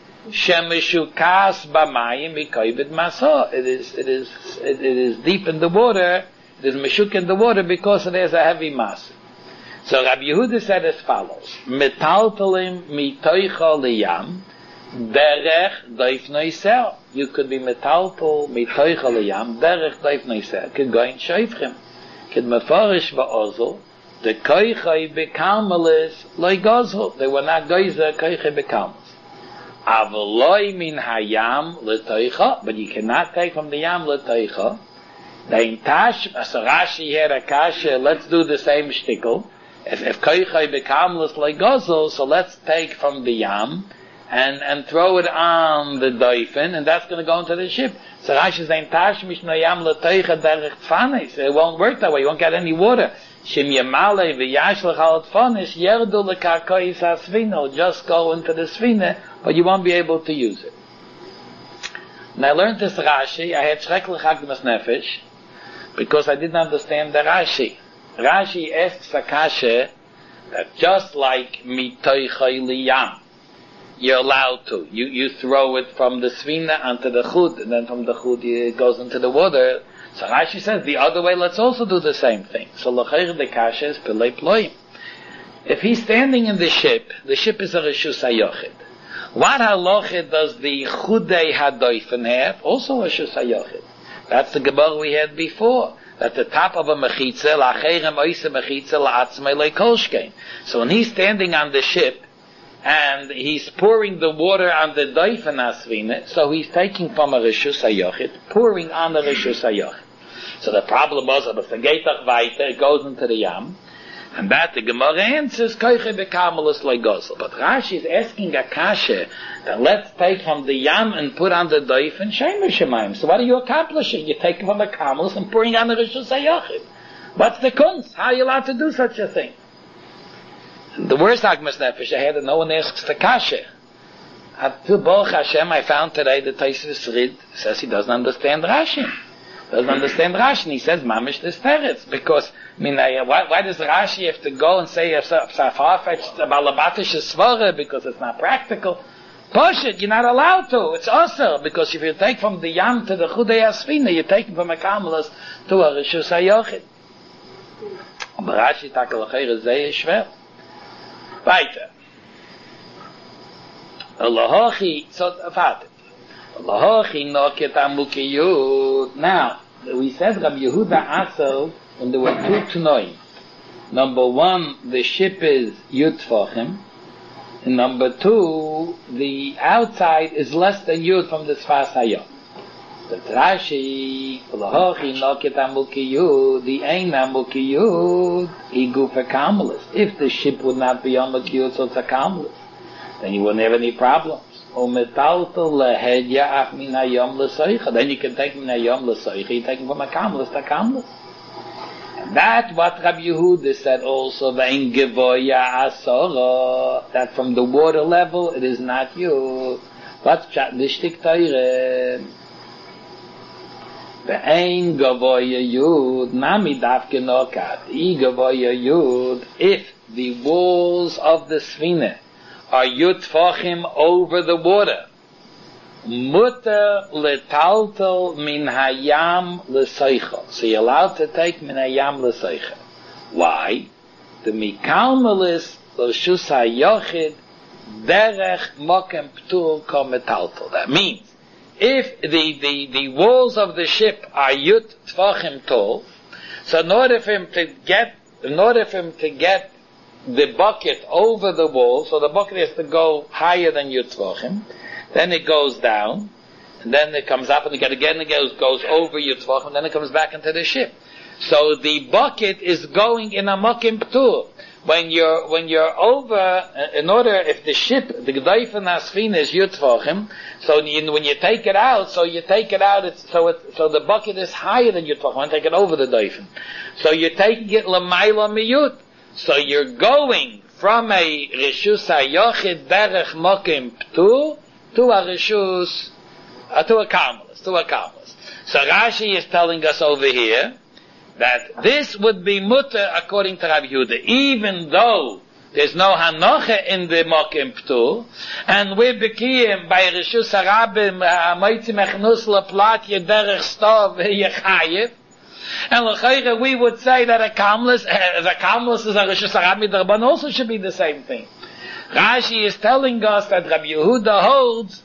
shemishukas b'mayim mikoyvid maso. It is it is it, it is deep in the water. It is meshuk in the water because it has a heavy mass. So Rabbi Yehuda said as follows: Metaltalim mitoicha liyam derech doif noisel. You could be metaltal mitoicha liyam derech doif noisel. Could go in shoifchem. Could mefarish ba'ozel. The koichai bekalmelis loy gozol. They were not goizer koichai bekalmelis. Avoloi min hayam letoicha, but you cannot take from the yam letoicha. The intash, so Rashi here a kasha. Let's do the same shtickle. If if koichai bekalmelis loy gozol, so let's take from the yam and and throw it on the doifin, and that's going to go into the ship. So Rashi saying tash mishno yam letoicha derech tfanis. It won't work that way. You won't get any water. Shim yamale v'yashlech al tfanis yerdu lekakois hasvina. Just go into the svina, but you won't be able to use it. And I learned this Rashi. I had schrecklich agmas nefesh because I didn't understand the Rashi. Rashi asks a kasha that just like mitoichai liyam, you're allowed to. You you throw it from the svina onto the chud, and then from the chud it goes into the water. So Rashi says the other way. Let's also do the same thing. So l'chayr de kasha is pilei ploim. If he's standing in the ship, the ship is a rishus hayochid. What halacha does the chudei hadoifen have? Also a rishus hayochid. That's the Gemara we had before. at the top of a mechitza, la'acherem oise mechitza la'atzmei le'kolshkein. So when he's standing on the ship, and he's pouring the water on the doifen asvina, so he's taking from a reshus hayochid, pouring on the reshus hayochid. So the problem was, if the geitach weiter, it goes into the yam, and that the Gemara answers, koiche bekamelus le'gosel. But Rashi is asking a kasha, that let's take from the yam and put on the doifen shemer shemayim. So what are you accomplishing? You're taking from the kamelus and pouring on the reshus hayochid. What's the kunst? How are you allowed to do such a thing? The worst Agmas Nefesh I had, that no one asks the kasha. At Baruch Hashem, I found today the Tosfos Rid says he doesn't understand Rashi. Doesn't understand Rashi. And he says, Mamish this teretz. Because, I mean, I, why, why does Rashi have to go and say, it's a far-fetched, balabatish svara, because it's not practical? Push it, you're not allowed to. It's also, because if you take from the Yam to the Chudei Asfina, you're taking from a Kamelas to a Reshus HaYochid. But Rashi takalachir zeh is schwer. Weiter. Allahochi, so, warte. Allahochi noket amukiyud. Now, we said Rabbi Yehuda Asel, when there were two tnoim. Number one, the ship is Yud Tvachim. And number two, the outside is less than Yud from the Sfas Hayom. The Rashi, Allahochi noket amukiyud, the Ein amukiyud, Igu for Kamelis. If the ship would not be on Mukiyud, so it's a Kamelis, then you wouldn't have any problems. Then you can take min hayom l'soicha, you take from a Kamelis to Kamelis. And that's what Rabbi Yehuda said also, Ve'in gevoya asora, that from the water level it is not you. What's pshat nishtik teire? Ve'ein gavoya yud, nami davke nokat, I gavoya yud, if the walls of the Sfina are yud tfachim over the water, mutter letaltel min hayam l'seicha. So you're allowed to take min hayam l'seicha. Why? The mikalmelis l'shus hayochid derech mokem ptur ko metaltel. That means, if the, the, the walls of the ship are yud tvachim tall, so in order for him to get, in order for him to get the bucket over the wall, so the bucket has to go higher than yud tvachim, then it goes down, and then it comes up, and again, again it goes, goes over yud tvachim, and then it comes back into the ship. So the bucket is going in a mokim ptur. When you're, when you're over, in order, if the ship, the G'dayfen Asfina is yud tvachim, so you, when you take it out, so you take it out, it's, so it, so the bucket is higher than yud tvachim, when you take it over the Dayfen. So you're taking it l'mayla miyut. So you're going from a Reshus HaYochid derech mokim ptur to a Reshus, uh, to a Kamelis, to a Kamelis. So Rashi is telling us over here, that this would be mutter according to Rabbi Yehuda, even though there's no hanocha in the mokim ptur, and we're bekiyim by Reshus Harabim ha'moitzi mechnus leplat yederech stov yechayev, and l'chayre we would say that a kamlis, uh, a kamlis is a Reshus Harabim derban also should be the same thing. Rashi is telling us that Rabbi Yehuda holds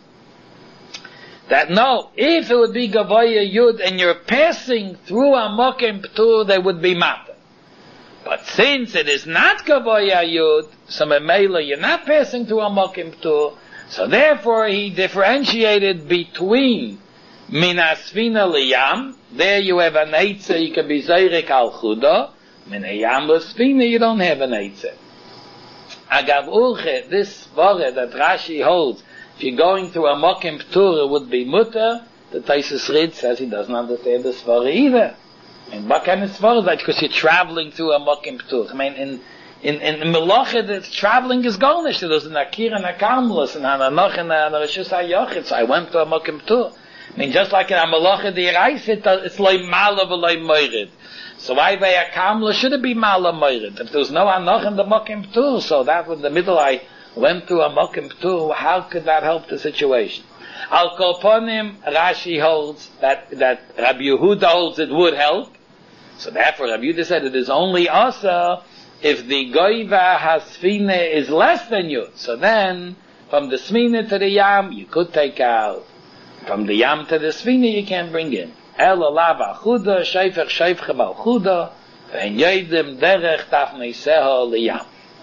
that no, if it would be Gavoya Yud and you're passing through a Mokim Ptur, there would be Mata. But since it is not Gavoya Yud, so Memela, you're not passing through a Mokim Ptur, so therefore he differentiated between Minasfina Liyam, there you have an Eitzah, you can be Zayrik Al Chuda, Minayam L'Sfina, you don't have an Eitzah. Agav Urche, this Vore that Rashi holds, if you're going through a mokim ptur, it would be mutter. The Tosfos Rid says he doesn't understand the svara either. I mean, what kind of svara is that? Because you're traveling through a mokim ptur. I mean, in in in Melacha, the traveling is golnish. There's an akir and a kamlus and an anoch and a reshus hayochid. So I went to a mokim ptur. I mean, just like in a Melacha, the Yerais, it's like mala v'lay moirid. So why by a kamlus should it be mala moirid? If there was no anoch in the mokim ptur, so that was in the middle. I went to a mokim ptur, how could that help the situation? Al kolponim, Rashi holds that, that Rabbi Yehuda holds it would help. So therefore Rabbi Yehuda said it is only asa if the goiva hasfine is less than yud. So then, from the smina to the yam, you could take out. From the yam to the svina, you can't bring in. Ela lava chuda, sheifech sheifchem al chuda, and yedem derech tafneiseha liyam.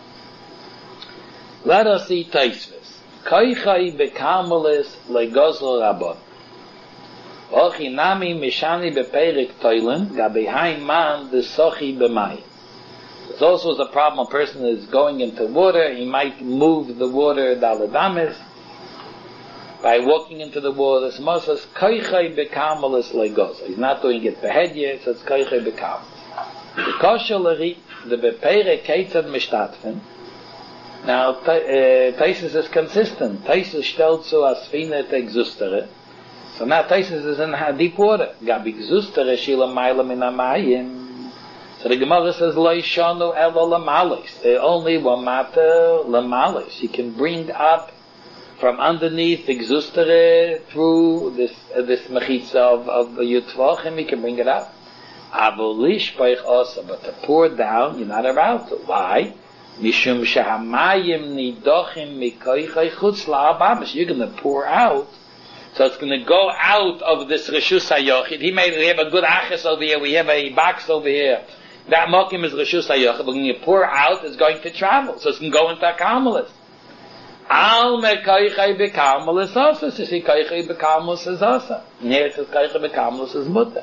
Let us see Taisvis. Koichai bekamelis legozol rabon. Ochi nami mishani beperik toilen, gabehain man desochi b'mayim. There's also a problem. A person is going into water, he might move the water daladamis by walking into the water. So Moshe says, koichai bekamelis legozol. He's not doing it behedye, so it's koichai bekamelis. The kosher l'ri, the beperik keitzad mishtatfen. Now, Taisus is consistent. Taisus stellt so as fine te exustere. So now Taisus is in deep water. Gabi exustere shila maila min amayim. So the Gemara says, Lo shonu elo lamalis. They only one matter lamalis. You can bring up from underneath exustere through this uh, this mechitza of, of Yutvachim, you can bring it up. Avolish paich osa, but to pour down, you're not allowed to. Why? Mishum shahamayim nidochim mikoichai chutz la'abamish. You're going to pour out, so it's going to go out of this reshus hayochid. He made, we have a good achis over here, we have a box over here. That mokim is reshus hayochid, but when you pour out, it's going to travel, so it's going to go into a karmelis. Al mekoichai bekarmelis also, so see koichai bekarmelis is also. And here it says koichai bekarmelis is mutter.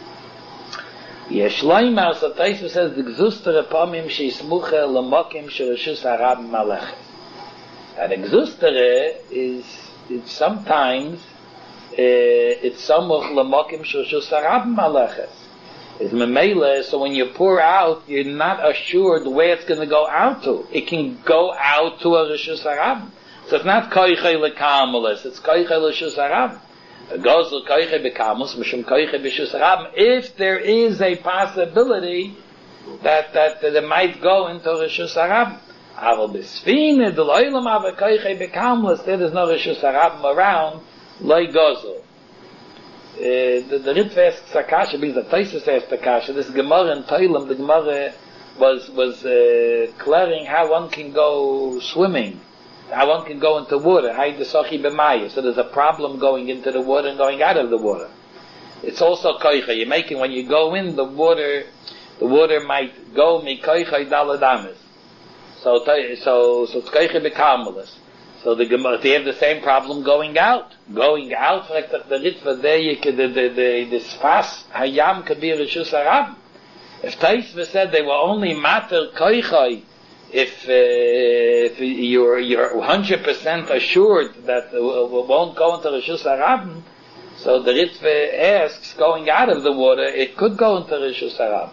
Yesh loimar, so Taisus says, the gzustere pomim sheismuche lemokim shereshus harab maleches. And gzustere is, it's sometimes, uh, it's samuch lemokim shereshus harab maleches. It's memele, so when you pour out, you're not assured where it's going to go out to. It can go out to a reshus harab. So it's not koichei lekamelis, it's koichei reshus harab. If there is a possibility that that, that it might go into Reshus Harab, there is no Reshus Harab around, like Gozel. The the Ritva asks Akasha, because the Taisus asks Akasha, this Gemara in Teilim, the Gemara was, was uh, clearing how one can go swimming. How one can go into water. So there's a problem going into the water and going out of the water. It's also koicha. You're making, when you go in, the water, the water might go mi koicha daladamis. So, so, so it's koicha bekarmelis. So the they have the same problem going out. Going out, like the, the ritva there, you could, the, the, the, this fast hayam could be reshus harab. If Taisva said they were only matter koicha, If, uh, if you're you're one hundred percent assured that it won't go into Reshus Harab, so the Ritva asks, going out of the water, it could go into Reshus Harab.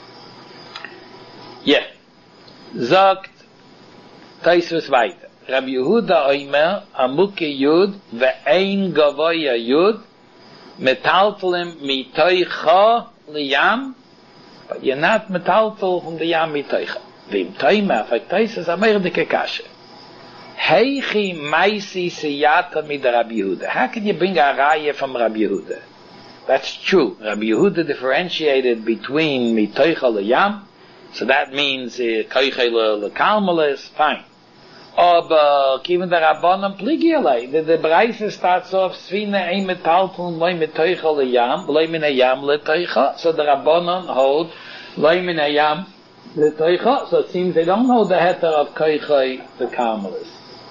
Yeah. Sagt Taisus weiter. Rabbi Yehuda Oimer, Amuke Yud, Ve'ein Gavoya Yud, Metaltelim Mitoicha Liyam, but you're not metaltel from the Yam Mitoicha. Vim Taima, like Taisus, Amer de Kekashe. Heichi Maisi Siyata Mid Rabbi Yehuda. How can you bring a raya from Rabbi Yehuda? That's true. Rabbi Yehuda differentiated between Mitoicha Liyam, so that means Koicha Lekalmelis, fine. Aber even the Rabbanon Pligialei, the, the Braise starts off Svina Ein Metalton Loi Mitoicha Liyam, Loi Min Hayam Letoicha, so the Rabbanon hold Loi Min Hayam Letoicha, so it seems they don't know the heter of Koicha the Karmelis.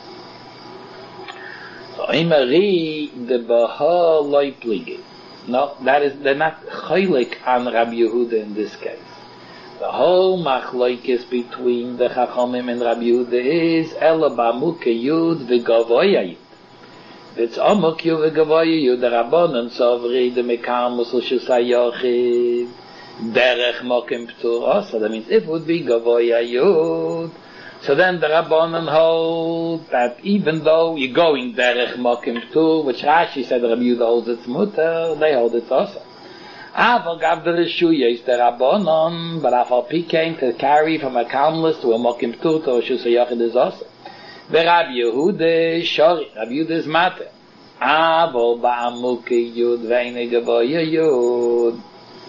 So Imari the Baha Loi Pligi. No, that is, they're not chaylik on Rabbi Yehuda in this case. The whole machlokes between the Chachamim and Rabbi Yehuda is Ela b'amuk yud v'gavoya yud. It's amuk yud v'gavoya yud. The Rabbanon sovri the mekarmus l'shusayochid derech mokim p'tur. So that means if it would be gavoya yud, so then the Rabbanon hold that even though you're going derech mokim p'tur, which Rashi said Rabbi Yehuda holds its mutter, they hold it also. Aval gav the Rishuya is the Rabbanon, but Afal Pi came to carry from a Karmelis to a Mokim P'tur to a Shusayachid is also. The Rabbi Yehuda Shori, Rabbi Yehuda is Mate. Aval ba'amuki Yud ve'ine gavoya Yud.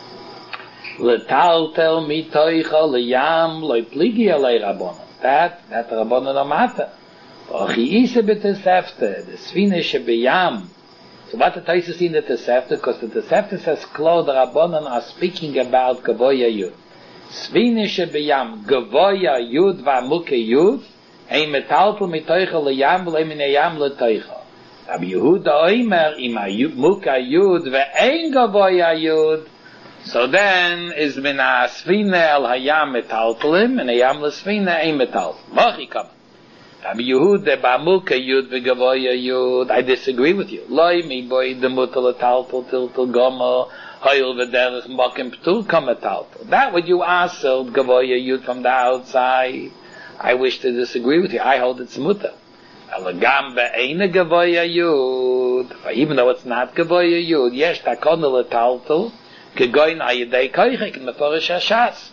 L'taltel mitoicha l'yam lo'i pligi alei Rabbanon. That, that Rabbanon are Mate. Ochi isa b'tesefte, the Sfine shebeyam, So what the Taisus in the Tosefta? Because the Tosefta says, Klo, the Rabbanan are speaking about Gavoya Yud. Svinishe b'yam, Gavoya Yud v'amuke Yud, ein metaltel mitoicha l'yam v'leim min yam l'toicha. Rabbi Yehuda oimer, im muka Yud ve'ein Gavoya Yud, so then is min ha-svine el hayam metaltelim, and hayam l'svine ein metaltel. Mochi come. Rabbi Yehuda ba'amuka Yud v'gavoya Yud, I disagree with you. Loi mi boi demutal etaltel tiltel gomo, hoyel v'derech mokim p'tul kom etaltel. That what you asked, gavoya Yud from the outside, I wish to disagree with you. I hold it's muta. Elagam be'ena gavoya Yud, even though it's not gavoya Yud, yesh takonel etaltel, kegoin ayidei koichik in meforish hashas.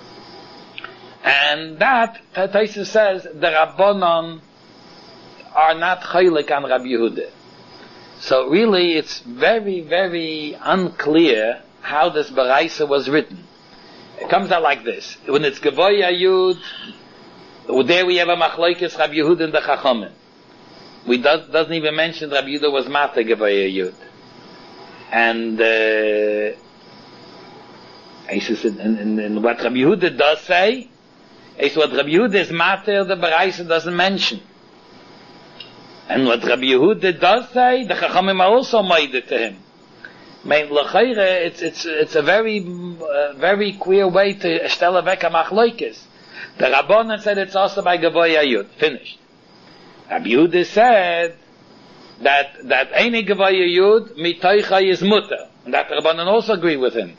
And that, Taisus says, the Rabbanon are not chaylik on Rabbi Yehuda. So really, it's very, very unclear how this Baraisa was written. It comes out like this. When it's Gavoya Yud, there we have a machlokes Rabbi Yehuda and the Chachamim. We does, doesn't even mention Rabbi Yehuda was Mata Gavoya Yud. And, uh, and, and, and what Rabbi Yehuda does say, is what Rabbi Yehuda is matter, the Baraisa doesn't mention. And what Rabbi Yehuda does say, the Chachamim are also made it to him. It's, it's, it's a very, uh, very clear way to stella veka machlokes. The Rabbanan said it's also by Gavoya Yud. Finished. Rabbi Yehuda said that, that any Gavoya Yud, mitoicha is mutter. And that the Rabbanan also agree with him.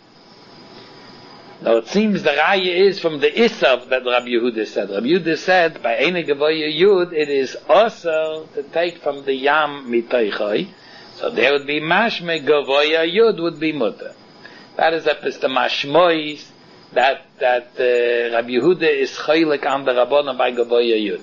Now it seems the raya is from the Isav that Rabbi Yehuda said. Rabbi Yehuda said, by Eine Gavoya Yud, it is also to take from the Yam Mitoichai. So there would be Mashme, Gavoya Yud would be Mutter. That is epistemashmois, that, that uh, Rabbi Yehuda is chaylik on the Rabbanon by Gavoya Yud.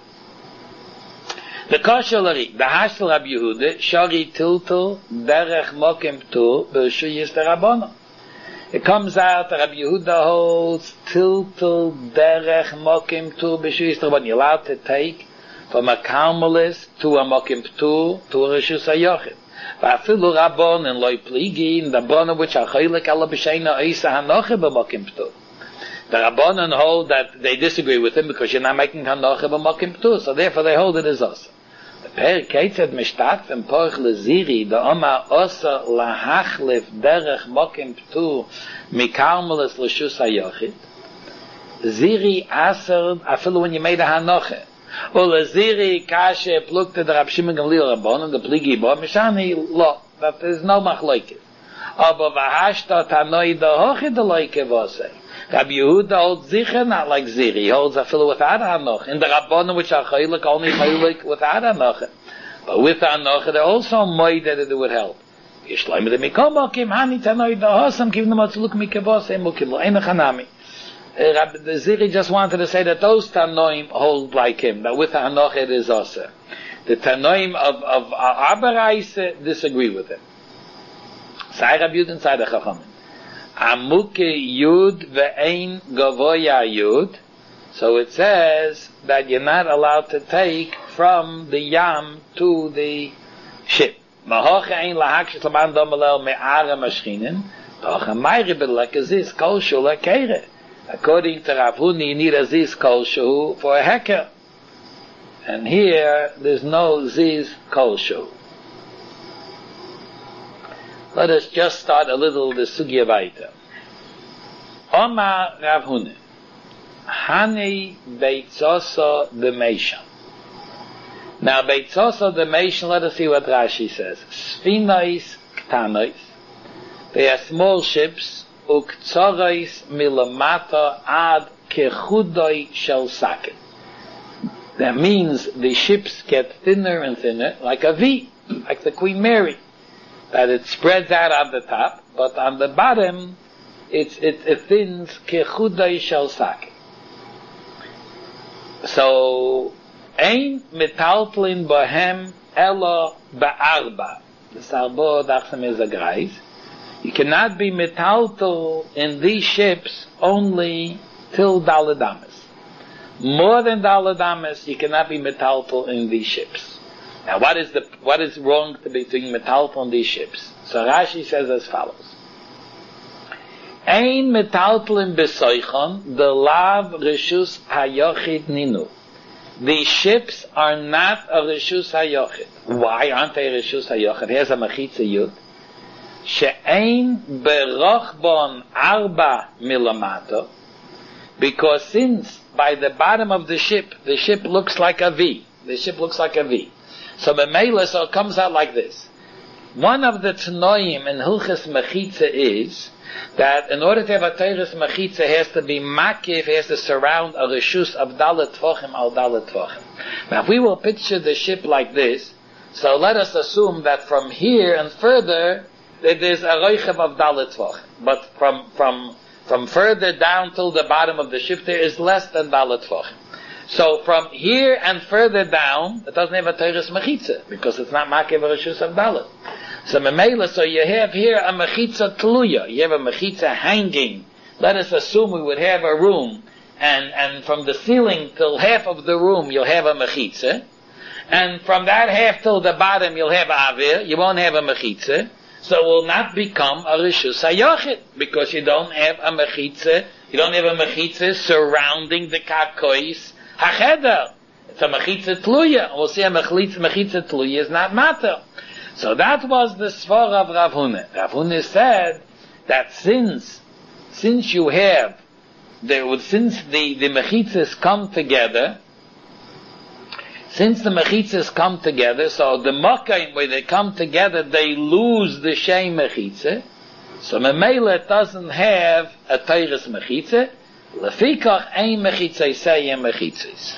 The Koshalari, the Hashel Rabbi Yehuda, Shari Tiltel, Derech Mokim Tu, B'Shu Yis the Rabbanon. It comes out that Rabbi Yehuda holds tiltul derech mokim tu b'shus rabban. You're allowed to take from a karmelis to a mokim tu to a reshus hayochid. Va'afilu rabban and loy pligi in the brana which are chaylik ala b'sheina oisa hanoche b'mokim tu. The rabbanon hold that they disagree with him because you're not making hanoche b'mokim tu, so therefore they hold it as us. Per Ketzad Mishtat and Porch Leziri, the Oma Osa Lahachlif Derech Mokim Ptu Mikarmelis Lashus HaYochid. Ziri Aser, afilu when you made a Hanoche. Or Leziri Kashe Plukte the Rab Shimon Gamliel Rabbanon, the Pligi Bo, Mishani Lo, that there is no Machlokes. Aber Vahashta Tanoi the Hochid the Loike Vose. Rabbi Yehuda holds Zicher not like Ziri. He holds Afilu without Hanoch. In the Rabbanon, which are Chaylik, only Chaylik without Hanoch. But with Hanoch, they're also moed that it would help. Yishloim de Mikom Mokim, Hani Tanoi the Hosam, give them a Tzuluk Mikavos, Emukim, Eina Chanami. The Ziri just wanted to say that those Tanoim hold like him, that with Hanoch it is also. The Tanoim of, of Abarais disagree with him. Sai Rabbi Yehuda and Sai the Chachamim. Amuke Yud ve'ein Gavoya Yud. So it says that you're not allowed to take from the Yam to the ship. Mahoche ein lahakshit laman domalel me'ara mashchinen. Doch a mayri b'lek aziz kol shu lekere. According to Rav Huni, you need aziz kol shu for a heker. And here, there's no ziz kol shu. Let us just start a little the sugya weiter. Oma Rav Huni, Hani Beitzoso the Meishon. Now Beitzoso the Meishon, let us see what Rashi says. Sfinois Ktanois. They are small ships, Uktzorais Milamata Ad Kechudoi Shel Saket. That means the ships get thinner and thinner, like a V, like the Queen Mary. That it spreads out on the top, but on the bottom, it's, it, it thins kechudai shel saket. So, ein metaltlin bohem elo ba'arba. The sarbo dachsem is a greis. You cannot be metaltal in these ships only till daladamas. More than daladamas, you cannot be metaltal in these ships. Now, what is the what is wrong to be doing metaltal on these ships? So Rashi says as follows: Ein metaltalim besoichon the lav reshus hayochid ninu. The ships are not a reshus hayochid. Why aren't they reshus hayochid? Here's a machitza yud. She'ein berochbon arba milamato. Because since by the bottom of the ship, the ship looks like a V. The ship looks like a V. So Memela, so it comes out like this. One of the tnoim in Hilchas Mechitza is that in order to have a Teres Mechitza, it has to be makif, it has to surround a reshus of dalet tvochim al dalet tvochim. Now if we will picture the ship like this, so let us assume that from here and further, that there's a roichev of dalet tvochim. But from, from, from further down till the bottom of the ship, there is less than dalet tvochim. So from here and further down, it doesn't have a Teres Mechitza, because it's not makif a reshus of dalet. So Memela, so you have here a mechitza tluya. You have a mechitza hanging. Let us assume we would have a room, and, and from the ceiling till half of the room you'll have a mechitza, and from that half till the bottom you'll have avir. You won't have a mechitza, so it will not become a reshus hayochid, because you don't have a mechitza. You don't have a mechitza surrounding the kakois hacheder. It's a mechitza tluya. We'll see a mechitza, mechitza tluya is not matter. So that was the svar of Rav Huna. Rav Huna said that since, since you have, the, since the, the mechitzas come together, since the mechitzas come together, so the makayim where they come together, they lose the shem mechitza. So Memela doesn't have a teires mechitza. Lefikach ein mechitzay sayem mechitzas.